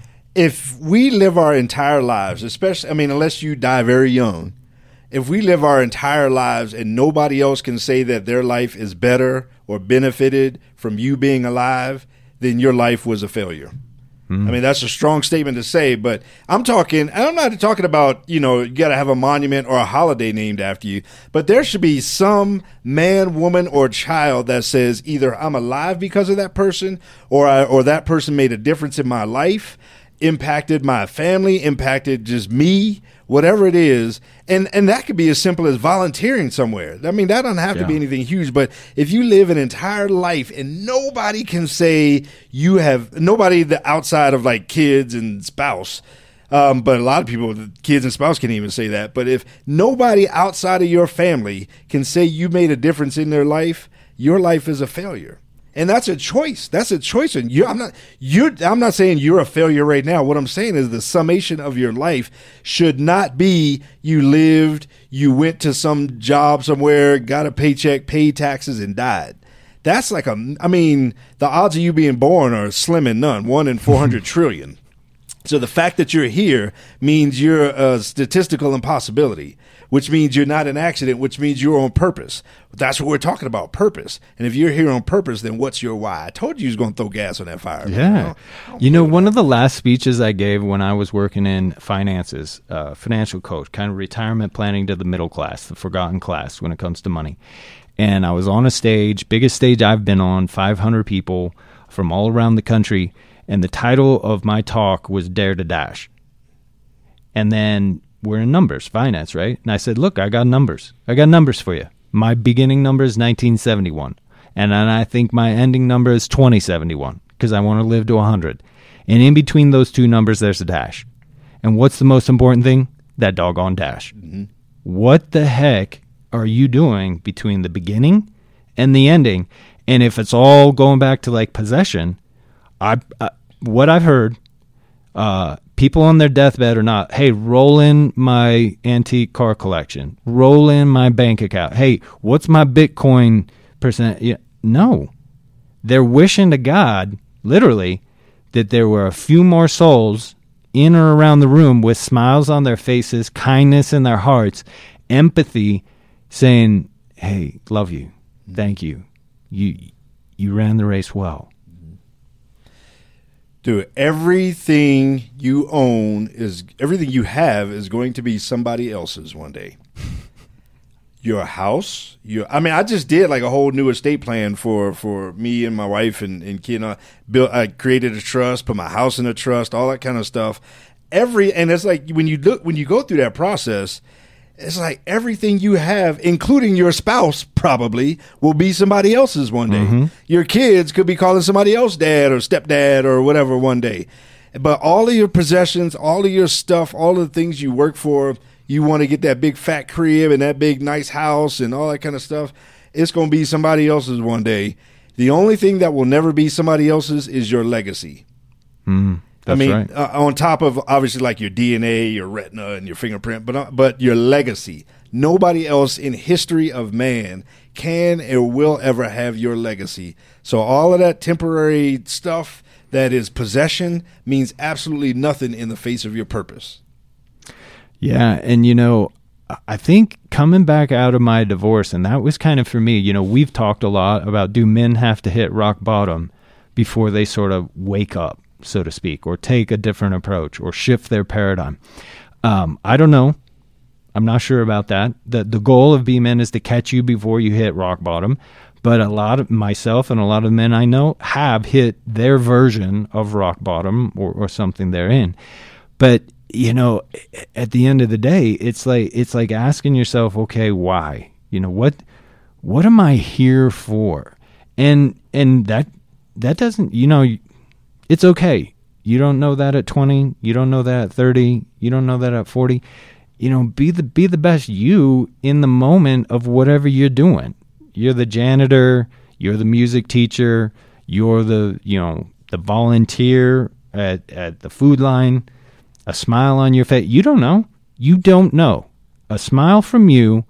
If we live our entire lives, especially, I mean, unless you die very young, if we live our entire lives and nobody else can say that their life is better or benefited from you being alive, then your life was a failure. Mm. I mean, that's a strong statement to say, but I'm talking, I'm not talking about, you know, you got to have a monument or a holiday named after you, but there should be some man, woman, or child that says either I'm alive because of that person, or I, or that person made a difference in my life, impacted my family, impacted just me, whatever it is. And, and that could be as simple as volunteering somewhere. I mean, that doesn't have Yeah. to be anything huge, but if you live an entire life and nobody can say you have, nobody the outside of like kids and spouse, um, but a lot of people, kids and spouse can't even say that. But if nobody outside of your family can say you made a difference in their life, your life is a failure. And that's a choice. That's a choice. And you, I'm not. You're. I'm not saying you're a failure right now. What I'm saying is the summation of your life should not be you lived, you went to some job somewhere, got a paycheck, paid taxes, and died. That's like a. I mean, the odds of you being born are slim and none. One in four hundred trillion. So the fact that you're here means you're a statistical impossibility, which means you're not an accident, which means you're on purpose. That's what we're talking about, purpose. And if you're here on purpose, then what's your why? I told you you was going to throw gas on that fire. Yeah. You know, one of the last speeches I gave when I was working in finances, uh, financial coach, kind of retirement planning to the middle class, the forgotten class when it comes to money. And I was on a stage, biggest stage I've been on, five hundred people from all around the country. And the title of my talk was Dare to Dash. And then we're in numbers, finance, right? And I said, look, I got numbers. I got numbers for you. My beginning number is nineteen seventy-one. And then I think my ending number is twenty seventy-one because I want to live to one hundred. And in between those two numbers, there's a dash. And what's the most important thing? That doggone dash. Mm-hmm. What the heck are you doing between the beginning and the ending? And if it's all going back to like possession, I, I what I've heard, uh, people on their deathbed or not, hey, roll in my antique car collection. Roll in my bank account. Hey, what's my Bitcoin percent? Yeah, no. They're wishing to God, literally, that there were a few more souls in or around the room with smiles on their faces, kindness in their hearts, empathy, saying, hey, love you. Thank you. You you ran the race well. Dude, everything you own is everything you have is going to be somebody else's one day. Your house, your I mean, I just did like a whole new estate plan for, for me and my wife and, and kid. I built I created a trust, put my house in a trust, all that kind of stuff. Every and it's like when you look when you go through that process, it's like everything you have, including your spouse, probably will be somebody else's one day. Mm-hmm. Your kids could be calling somebody else dad or stepdad or whatever one day. But all of your possessions, all of your stuff, all of the things you work for, you want to get that big fat crib and that big nice house and all that kind of stuff, it's going to be somebody else's one day. The only thing that will never be somebody else's is your legacy. Mm. That's I mean, right. uh, on top of obviously like your D N A, your retina, and your fingerprint, but uh, but your legacy. Nobody else in history of man can or will ever have your legacy. So all of that temporary stuff that is possession means absolutely nothing in the face of your purpose. Yeah, and you know, I think coming back out of my divorce, and that was kind of for me, you know, we've talked a lot about do men have to hit rock bottom before they sort of wake up, so to speak, or take a different approach or shift their paradigm. Um, I don't know. I'm not sure about that. The the goal of B-Men is to catch you before you hit rock bottom. But a lot of myself and a lot of men I know have hit their version of rock bottom or, or something they're in. But, you know, at the end of the day, it's like it's like asking yourself, okay, why? You know, what what am I here for? And and that that doesn't, you know, it's okay. You don't know that at twenty. You don't know that at thirty. You don't know that at forty. You know, be the be the best you in the moment of whatever you're doing. You're the janitor. You're the music teacher. You're the, you know, the volunteer at, at the food line. A smile on your face. You don't know. You don't know. A smile from you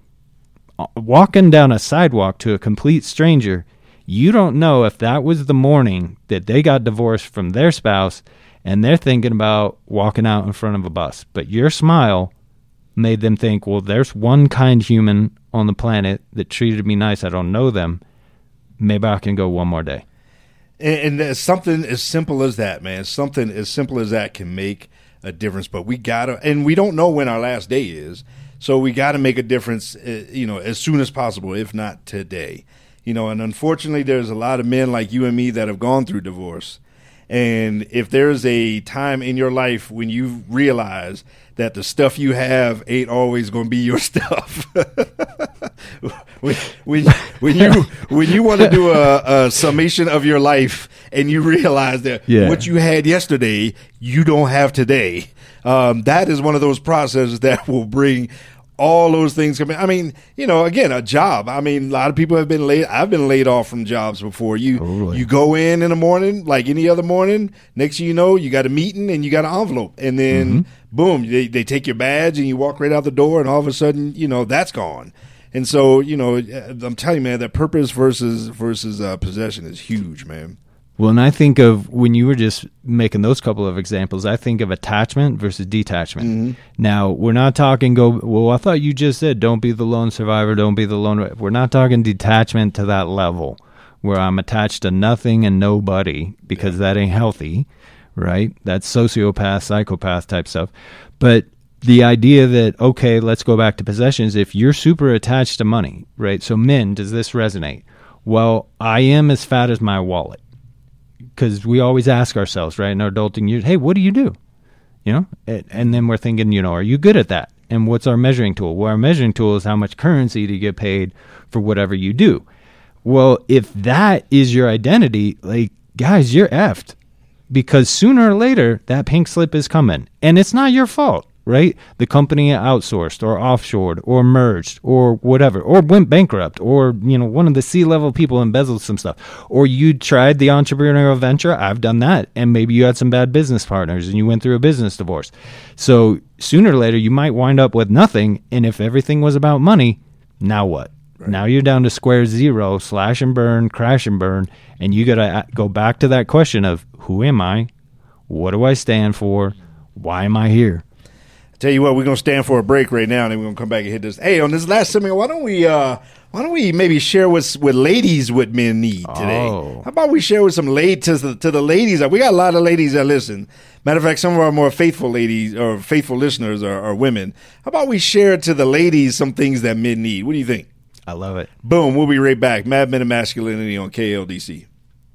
walking down a sidewalk to a complete stranger. You don't know if that was the morning that they got divorced from their spouse and they're thinking about walking out in front of a bus. But your smile made them think, well, there's one kind human on the planet that treated me nice. I don't know them. Maybe I can go one more day. And, and something as simple as that, man, something as simple as that can make a difference. But we got to, and we don't know when our last day is, so we got to make a difference, uh, you know, as soon as possible, if not today. You know, and unfortunately, there's a lot of men like you and me that have gone through divorce. And if there's a time in your life when you realize that the stuff you have ain't always going to be your stuff, when, when, when you when you want to do a, a summation of your life and you realize that yeah. what you had yesterday you don't have today, um, that is one of those processes that will bring all those things come in. I mean, you know, again, a job. I mean, a lot of people have been laid. I've been laid off from jobs before. You totally. You go in in the morning like any other morning. Next thing you know, you got a meeting and you got an envelope. And then, mm-hmm. boom, they, they take your badge and you walk right out the door and all of a sudden, you know, that's gone. And so, you know, I'm telling you, man, that purpose versus versus uh, possession is huge, man. Well, and I think of when you were just making those couple of examples, I think of attachment versus detachment. Mm-hmm. Now, we're not talking go, well, I thought you just said don't be the lone survivor, don't be the lone. We're not talking detachment to that level where I'm attached to nothing and nobody because yeah. that ain't healthy, right? That's sociopath, psychopath type stuff. But the idea that, okay, let's go back to possessions. If you're super attached to money, right? So men, does this resonate? Well, I am as fat as my wallet. Because we always ask ourselves, right, in our adulting years, hey, what do you do? You know, and, and then we're thinking, you know, are you good at that? And what's our measuring tool? Well, our measuring tool is how much currency do you get paid for whatever you do. Well, if that is your identity, like, guys, you're effed. Because sooner or later, that pink slip is coming. And it's not your fault, right? The company outsourced or offshored or merged or whatever, or went bankrupt, or, you know, one of the C-level people embezzled some stuff, or you tried the entrepreneurial venture. I've done that. And maybe you had some bad business partners and you went through a business divorce. So sooner or later, you might wind up with nothing. And if everything was about money, now what? Right. Now you're down to square zero, slash and burn, crash and burn. And you got to go back to that question of who am I? What do I stand for? Why am I here? Tell you what, we're gonna stand for a break right now, and then we're gonna come back and hit this. Hey, on this last segment, why don't we, uh, why don't we maybe share with with ladies what men need today? Oh. How about we share with some ladies to the, to the ladies? We got a lot of ladies that listen. Matter of fact, some of our more faithful ladies or faithful listeners are, are women. How about we share to the ladies some things that men need? What do you think? I love it. Boom, we'll be right back. Mad Men and Masculinity on K L D C.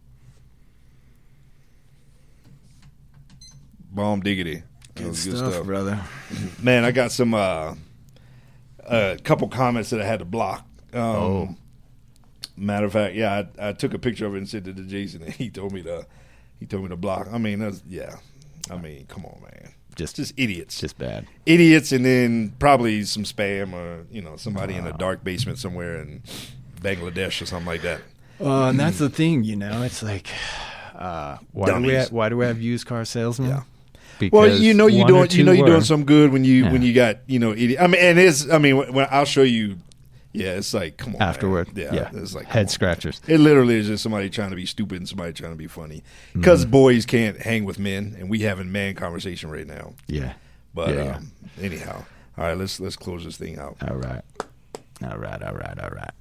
Bomb diggity. Good, good stuff, stuff, brother. Man, I got some uh, a couple comments that I had to block. Um, oh. Matter of fact, yeah, I, I took a picture of it and sent it to Jason, and he told me to he told me to block. I mean, that's yeah. I mean, come on, man. Just just idiots. Just bad. Idiots, and then probably some spam or you know somebody wow. in a dark basement somewhere in Bangladesh or something like that. Uh, and that's the thing, you know. It's like, uh, why Dummies. do we have, why do we have used car salesmen? Yeah. Well, you know you doing you know you're doing some good when you yeah. when you got you know idiot. I mean, and it's I mean when I'll show you. Yeah, it's like come on. Afterward, man. yeah, it's like head scratchers. It literally is just somebody trying to be stupid and somebody trying to be funny because mm-hmm. boys can't hang with men, and we having man conversation right now. Yeah, but yeah, um, yeah. anyhow, all right, let's let's close this thing out. All right, all right, all right, all right.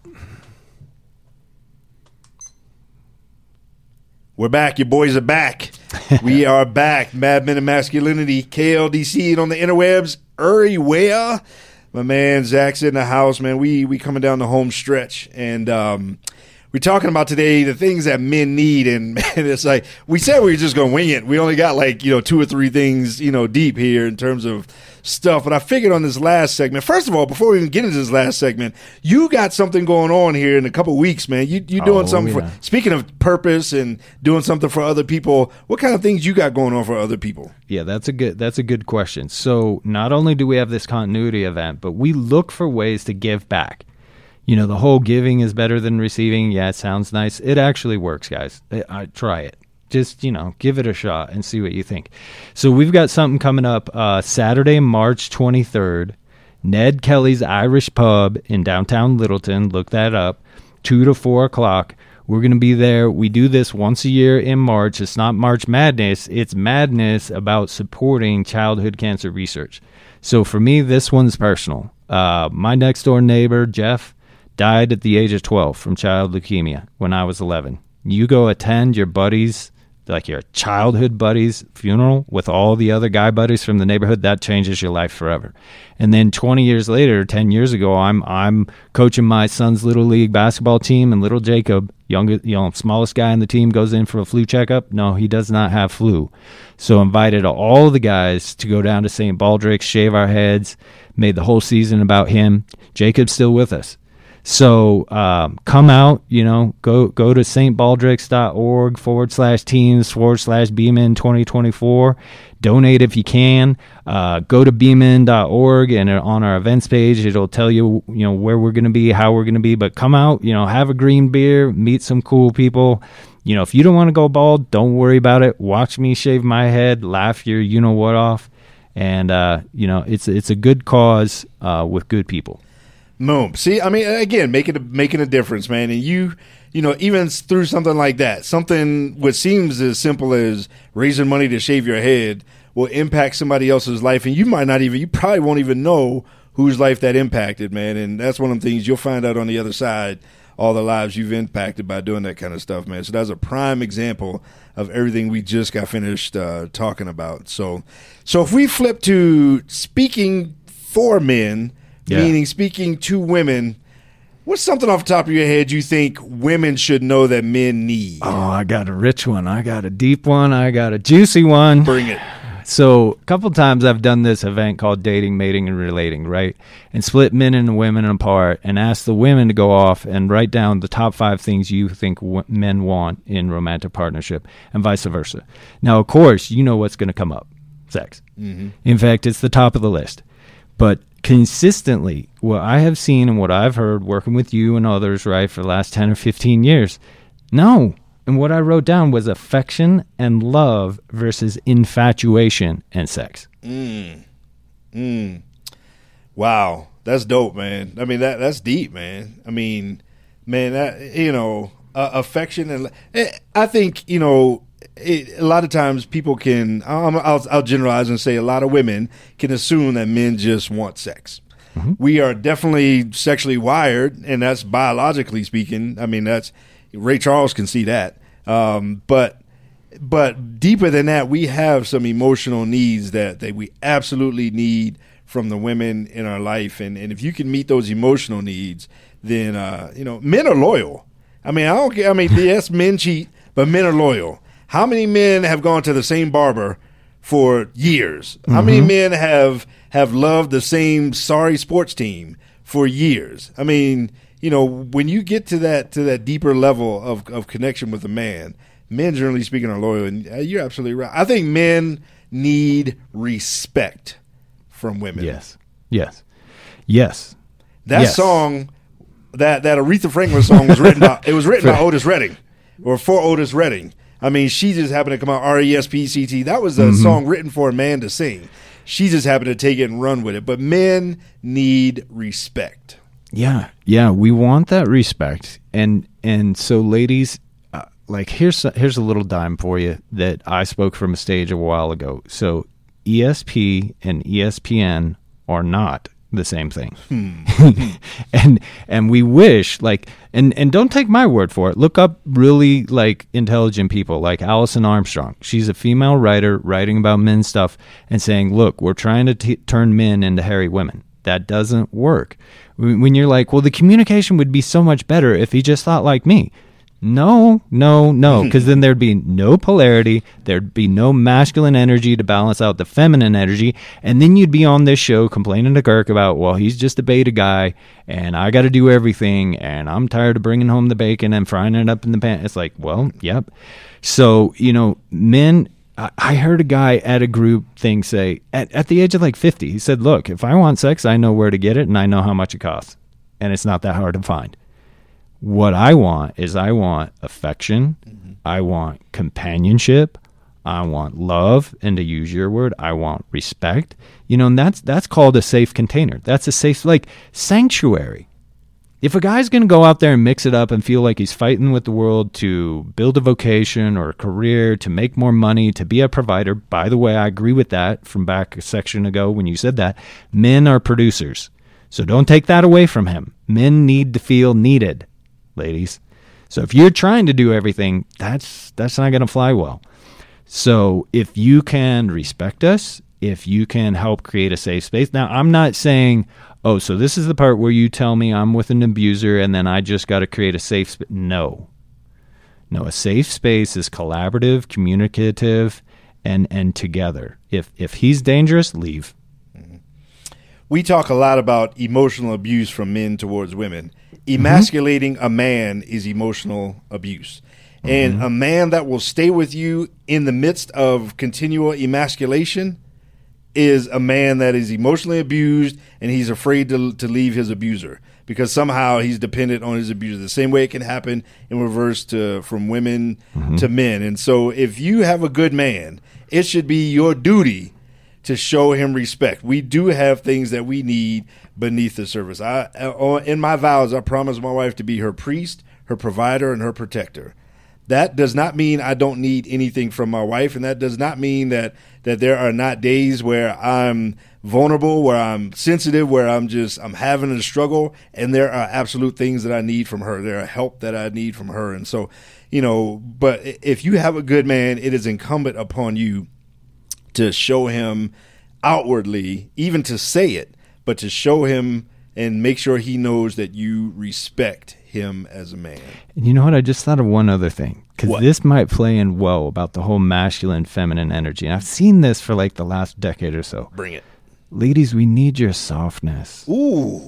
We're back. Your boys are back. We are back. Mad Men and Masculinity, K L D C, and on the interwebs, everywhere. My man Zach's in the house, man. We we coming down the home stretch, and um, we're talking about today the things that men need. And man, it's like we said we were just gonna wing it. We only got like you know two or three things you know deep here in terms of stuff. But I figured on this last segment, first of all, before we even get into this last segment, you got something going on here in a couple weeks, man. You you doing oh, something yeah. for speaking of purpose and doing something for other people. What kind of things you got going on for other people? Yeah, that's a good that's a good question. So not only do we have this continuity event, but we look for ways to give back. You know, the whole giving is better than receiving. Yeah, it sounds nice. It actually works, guys. I, I try it. Just, you know, give it a shot and see what you think. So we've got something coming up uh, Saturday, March twenty-third, Ned Kelly's Irish Pub in downtown Littleton. Look that up. two to four o'clock. We're going to be there. We do this once a year in March. It's not March Madness. It's madness about supporting childhood cancer research. So for me, this one's personal. Uh, my next door neighbor, Jeff, died at the age of twelve from child leukemia when I was eleven. You go attend your buddies, like your childhood buddies' funeral with all the other guy buddies from the neighborhood, that changes your life forever. And then twenty years later, ten years ago, I'm I'm coaching my son's little league basketball team, and little Jacob, youngest, you know, smallest guy on the team goes in for a flu checkup. No, he does not have flu. So invited all the guys to go down to Saint Baldrick's, shave our heads, made the whole season about him. Jacob's still with us. So um, come out, you know, go go to stbaldricks.org forward slash teams forward slash Beeman twenty twenty-four. Donate if you can. Uh, go to beeman dot org, and on our events page, it'll tell you, you know, where we're going to be, how we're going to be. But come out, you know, have a green beer, meet some cool people. You know, if you don't want to go bald, don't worry about it. Watch me shave my head, laugh your you-know-what off. And, uh, you know, it's, it's a good cause uh, with good people. Boom. See, I mean, again, making a, making a difference, man. And you, you know, even through something like that, something what seems as simple as raising money to shave your head will impact somebody else's life. And you might not even, you probably won't even know whose life that impacted, man. And that's one of the things you'll find out on the other side, all the lives you've impacted by doing that kind of stuff, man. So that's a prime example of everything we just got finished uh, talking about. So, so if we flip to speaking for men, yeah. meaning speaking to women, what's something off the top of your head you think women should know that men need? Oh, I got a rich one. I got a deep one. I got a juicy one. Bring it. So a couple times I've done this event called Dating, Mating, and Relating, right? And split men and women apart and ask the women to go off and write down the top five things you think w- men want in romantic partnership and vice versa. Now, of course, you know what's going to come up. Sex. Mm-hmm. In fact, it's the top of the list. But consistently, what I have seen and what I've heard working with you and others, right, for the last ten or fifteen years, no. And what I wrote down was affection and love versus infatuation and sex. Mm. Mm. Wow. That's dope, man. I mean, that that's deep, man. I mean, man, that, you know, uh, affection and I think, you know, It, a lot of times people can, um, I'll, I'll generalize and say a lot of women can assume that men just want sex. Mm-hmm. We are definitely sexually wired, and that's biologically speaking. I mean, that's Ray Charles can see that. Um, but but deeper than that, we have some emotional needs that, that we absolutely need from the women in our life. And, and if you can meet those emotional needs, then, uh, you know, men are loyal. I mean, I don't care. I mean, yes, men cheat, but men are loyal. How many men have gone to the same barber for years? Mm-hmm. How many men have have loved the same sorry sports team for years? I mean, you know, when you get to that to that deeper level of, of connection with a man, men, generally speaking, are loyal. And you're absolutely right. I think men need respect from women. Yes. Yes. Yes. That yes. song, that, that Aretha Franklin song was written by, it was written by Otis Redding, or for Otis Redding. I mean, she just happened to come out, R E S P C T. That was a mm-hmm. song written for a man to sing. She just happened to take it and run with it. But men need respect. Yeah, yeah, we want that respect. And and so, ladies, uh, like, here's here's a little dime for you that I spoke from a stage a while ago. So E S P and E S P N are not the same thing. Hmm. and and we wish, like, and and don't take my word for it. Look up really, like, intelligent people like Alison Armstrong. She's a female writer writing about men's stuff and saying, look, we're trying to t- turn men into hairy women. That doesn't work. When you're like, well, the communication would be so much better if he just thought like me. No, no, no, because then there'd be no polarity. There'd be no masculine energy to balance out the feminine energy. And then you'd be on this show complaining to Kirk about, well, he's just a beta guy, and I got to do everything, and I'm tired of bringing home the bacon and frying it up in the pan. It's like, well, yep. So, you know, men, I, I heard a guy at a group thing say, at, at the age of like fifty, he said, look, if I want sex, I know where to get it, and I know how much it costs. And it's not that hard to find. What I want is I want affection, mm-hmm. I want companionship, I want love, and to use your word, I want respect. You know, and that's that's called a safe container. That's a safe, like, sanctuary. If a guy's going to go out there and mix it up and feel like he's fighting with the world to build a vocation or a career, to make more money, to be a provider, by the way, I agree with that from back a section ago when you said that. Men are producers. So don't take that away from him. Men need to feel needed, ladies. So if you're trying to do everything, that's that's not going to fly well. So if you can respect us, if you can help create a safe space. Now, I'm not saying, oh, so this is the part where you tell me I'm with an abuser and then I just got to create a safe space. No, No, a safe space is collaborative, communicative, and and together. If if he's dangerous, leave. We talk a lot about emotional abuse from men towards women. Emasculating mm-hmm. a man is emotional abuse. And mm-hmm. a man that will stay with you in the midst of continual emasculation is a man that is emotionally abused, and he's afraid to to leave his abuser because somehow he's dependent on his abuser. The same way it can happen in reverse to from women mm-hmm. to men. And so if you have a good man, it should be your duty to show him respect. We do have things that we need beneath the surface. I, in my vows, I promised my wife to be her priest, her provider, and her protector. That does not mean I don't need anything from my wife, and that does not mean that that there are not days where I'm vulnerable, where I'm sensitive, where I'm just I'm having a struggle, and there are absolute things that I need from her. There are help that I need from her, and so, you know, but if you have a good man, it is incumbent upon you to show him outwardly, even to say it, but to show him and make sure he knows that you respect him as a man. And you know what? I just thought of one other thing, because this might play in well about the whole masculine, feminine energy. And I've seen this for like the last decade or so. Bring it. Ladies, we need your softness. Ooh.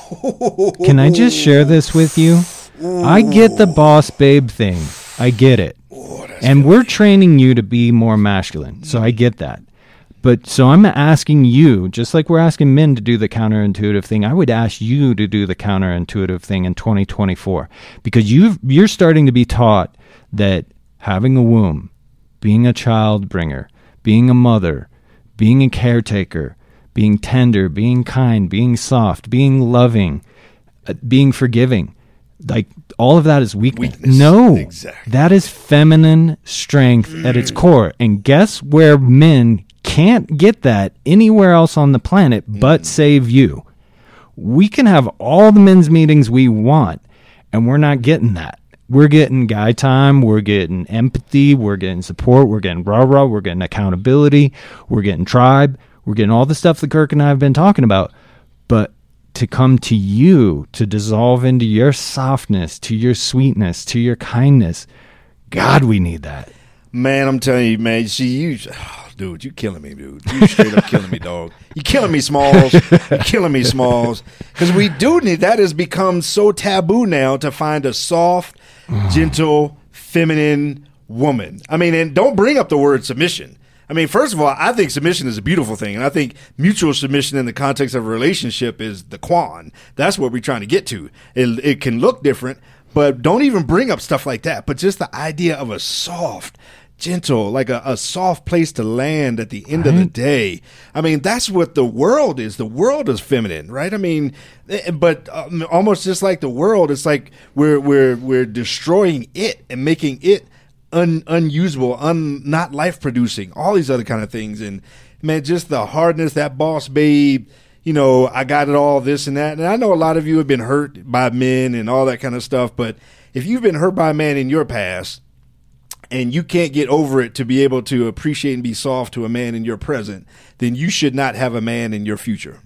Can I just share this with you? Ooh. I get the boss babe thing. I get it. Ooh, and we're training you to be more masculine. So I get that. But so I'm asking you, just like we're asking men to do the counterintuitive thing, I would ask you to do the counterintuitive thing in twenty twenty-four, because you've, you're starting to be taught that having a womb, being a child bringer, being a mother, being a caretaker, being tender, being kind, being soft, being loving, uh, being forgiving, like all of that is weakness. weakness. No, exactly. That is feminine strength mm. at its core. And guess where men can't get that anywhere else on the planet but mm. save you. We can have all the men's meetings we want, and we're not getting that. We're getting guy time, we're getting empathy, we're getting support, we're getting rah-rah, we're getting accountability, we're getting tribe, we're getting all the stuff that Kirk and I have been talking about. But to come to you, to dissolve into your softness, to your sweetness, to your kindness, God, we need that. Man, I'm telling you, man, see, you... Dude, you killing me, dude. You straight up killing me, dog. You killing me, Smalls. You killing me, Smalls. Because we do need, that has become so taboo now to find a soft, gentle, feminine woman. I mean, and don't bring up the word submission. I mean, first of all, I think submission is a beautiful thing. And I think mutual submission in the context of a relationship is the Quan. That's what we're trying to get to. It, it can look different, but don't even bring up stuff like that. But just the idea of a soft, gentle, like a, a soft place to land at the end right. of the day. I mean, that's what the world is. The world is feminine, right? I mean, but um, almost just like the world, it's like we're we're we're destroying it and making it un, unusable, un, not life producing, all these other kind of things. And man, just the hardness, that boss babe, you know, I got it all, this and that. And I know a lot of you have been hurt by men and all that kind of stuff. But if you've been hurt by a man in your past, and you can't get over it to be able to appreciate and be soft to a man in your present, then you should not have a man in your future.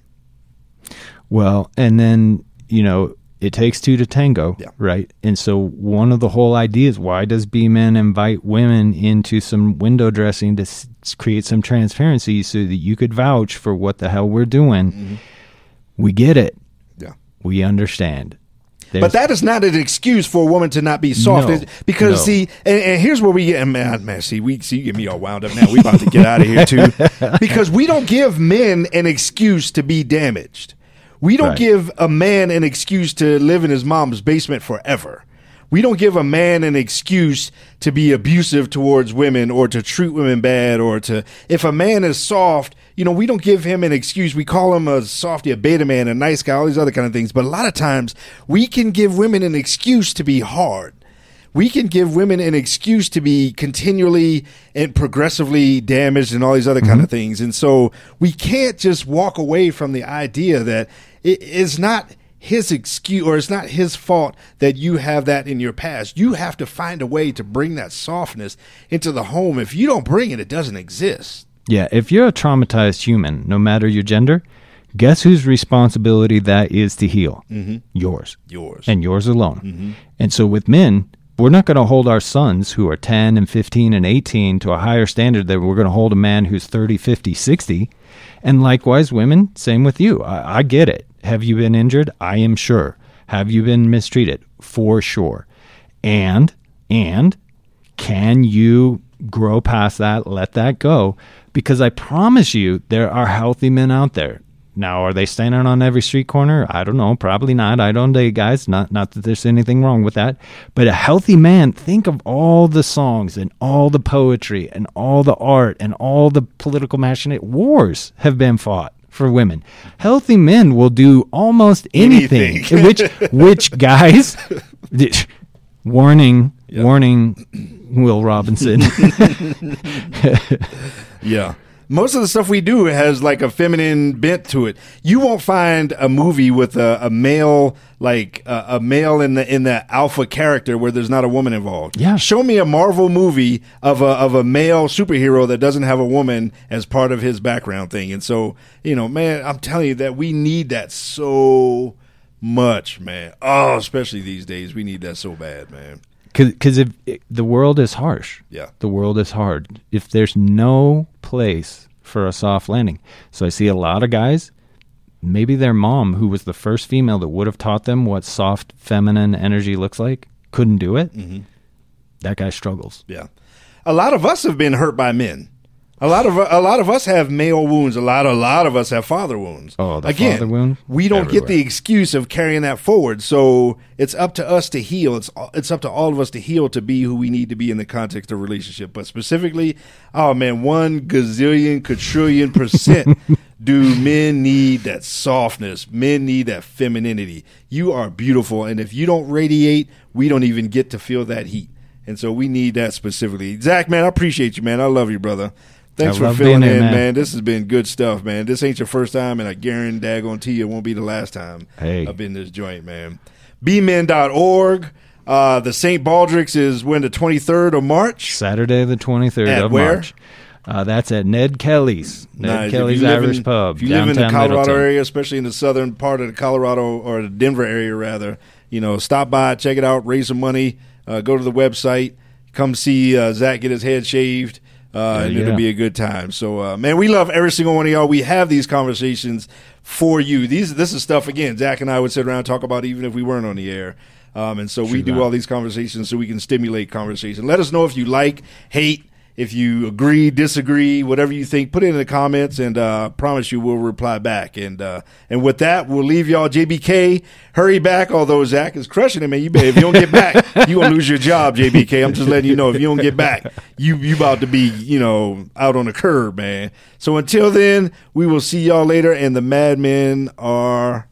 Well, and then, you know, it takes two to tango, yeah. right? And so one of the whole ideas, why does B-Men invite women into some window dressing to s- create some transparency so that you could vouch for what the hell we're doing? Mm-hmm. We get it. Yeah. We understand. There's, but that is not an excuse for a woman to not be soft. No, because, no. see, and, and here's where we get, and man, man, see, we, see, you get me all wound up now. We about to get out of here, too. Because we don't give men an excuse to be damaged. We don't right. give a man an excuse to live in his mom's basement forever. We don't give a man an excuse to be abusive towards women or to treat women bad or to, if a man is soft, you know, we don't give him an excuse. We call him a softy, a beta man, a nice guy, all these other kind of things. But a lot of times we can give women an excuse to be hard. We can give women an excuse to be continually and progressively damaged and all these other mm-hmm. kind of things. And so we can't just walk away from the idea that it is not his excuse, or it's not his fault that you have that in your past. You have to find a way to bring that softness into the home. If you don't bring it, it doesn't exist. Yeah, if you're a traumatized human, no matter your gender, guess whose responsibility that is to heal? Mm-hmm. Yours. Yours. And yours alone. Mm-hmm. And so with men, we're not going to hold our sons who are ten and fifteen and eighteen to a higher standard than we're going to hold a man who's thirty, fifty, sixty. And likewise, women, same with you. I, I get it. Have you been injured? I am sure. Have you been mistreated? For sure. And, and can you grow past that, let that go? Because I promise you, there are healthy men out there. Now, are they standing on every street corner? I don't know. Probably not. I don't date guys. Not not that there's anything wrong with that. But a healthy man, think of all the songs and all the poetry and all the art and all the political machinate wars have been fought for women. Healthy men will do almost anything. Anything. which which guys? warning, Yep. warning, Will Robinson. Yeah. Most of the stuff we do has like a feminine bent to it. You won't find a movie with a, a male, like uh, a male in the in the alpha character where there's not a woman involved. Yeah. Show me a Marvel movie of a of a male superhero that doesn't have a woman as part of his background thing. And so, you know, man, I'm telling you that we need that so much, man. Oh, especially these days, we need that so bad, man. Because if the world is harsh, Yeah. the world is hard. If there's no place for a soft landing, so I see a lot of guys. Maybe their mom, who was the first female that would have taught them what soft feminine energy looks like, couldn't do it. Mm-hmm. That guy struggles. Yeah. A lot of us have been hurt by men. A lot of a lot of us have male wounds. A lot a lot of us have father wounds. Oh, the Again, father wound? we don't Everywhere. get the excuse of carrying that forward. So it's up to us to heal. It's it's up to all of us to heal to be who we need to be in the context of relationship. But specifically, oh man, one gazillion, quadrillion percent do men need that softness. Men need that femininity. You are beautiful, and if you don't radiate, we don't even get to feel that heat. And so we need that specifically. Zach, man, I appreciate you, man. I love you, brother. Thanks I for love filling being in, here, man. man. This has been good stuff, man. This ain't your first time, and I guarantee you it won't be the last time Hey. I've been in this joint, man. B men dot org. Uh, the Saint Baldrick's is when, the twenty-third of March? Saturday the twenty-third At of where? March. Uh, that's at Ned Kelly's. Ned Nice. If Kelly's you live Irish in- Pub. If you live in the downtown Colorado Middleton. area, especially in the southern part of the Colorado or the Denver area, rather, you know, stop by, check it out, raise some money, uh, go to the website, come see uh, Zach get his head shaved. Uh, and yeah. it'll be a good time. So, uh, man, we love every single one of y'all. We have these conversations for you. These, this is stuff, again, Zach and I would sit around and talk about even if we weren't on the air. Um, and so we True do that. all these conversations so we can stimulate conversation. Let us know if you like, hate, if you agree, disagree, whatever you think, put it in the comments, and uh, promise you we'll reply back. And uh, and with that, we'll leave y'all. J B K, hurry back. Although Zach is crushing it, man. You better, if you don't get back, you gonna lose your job, J B K. I'm just letting you know. If you don't get back, you you about to be, you know, out on the curb, man. So until then, we will see y'all later. And the Mad Men are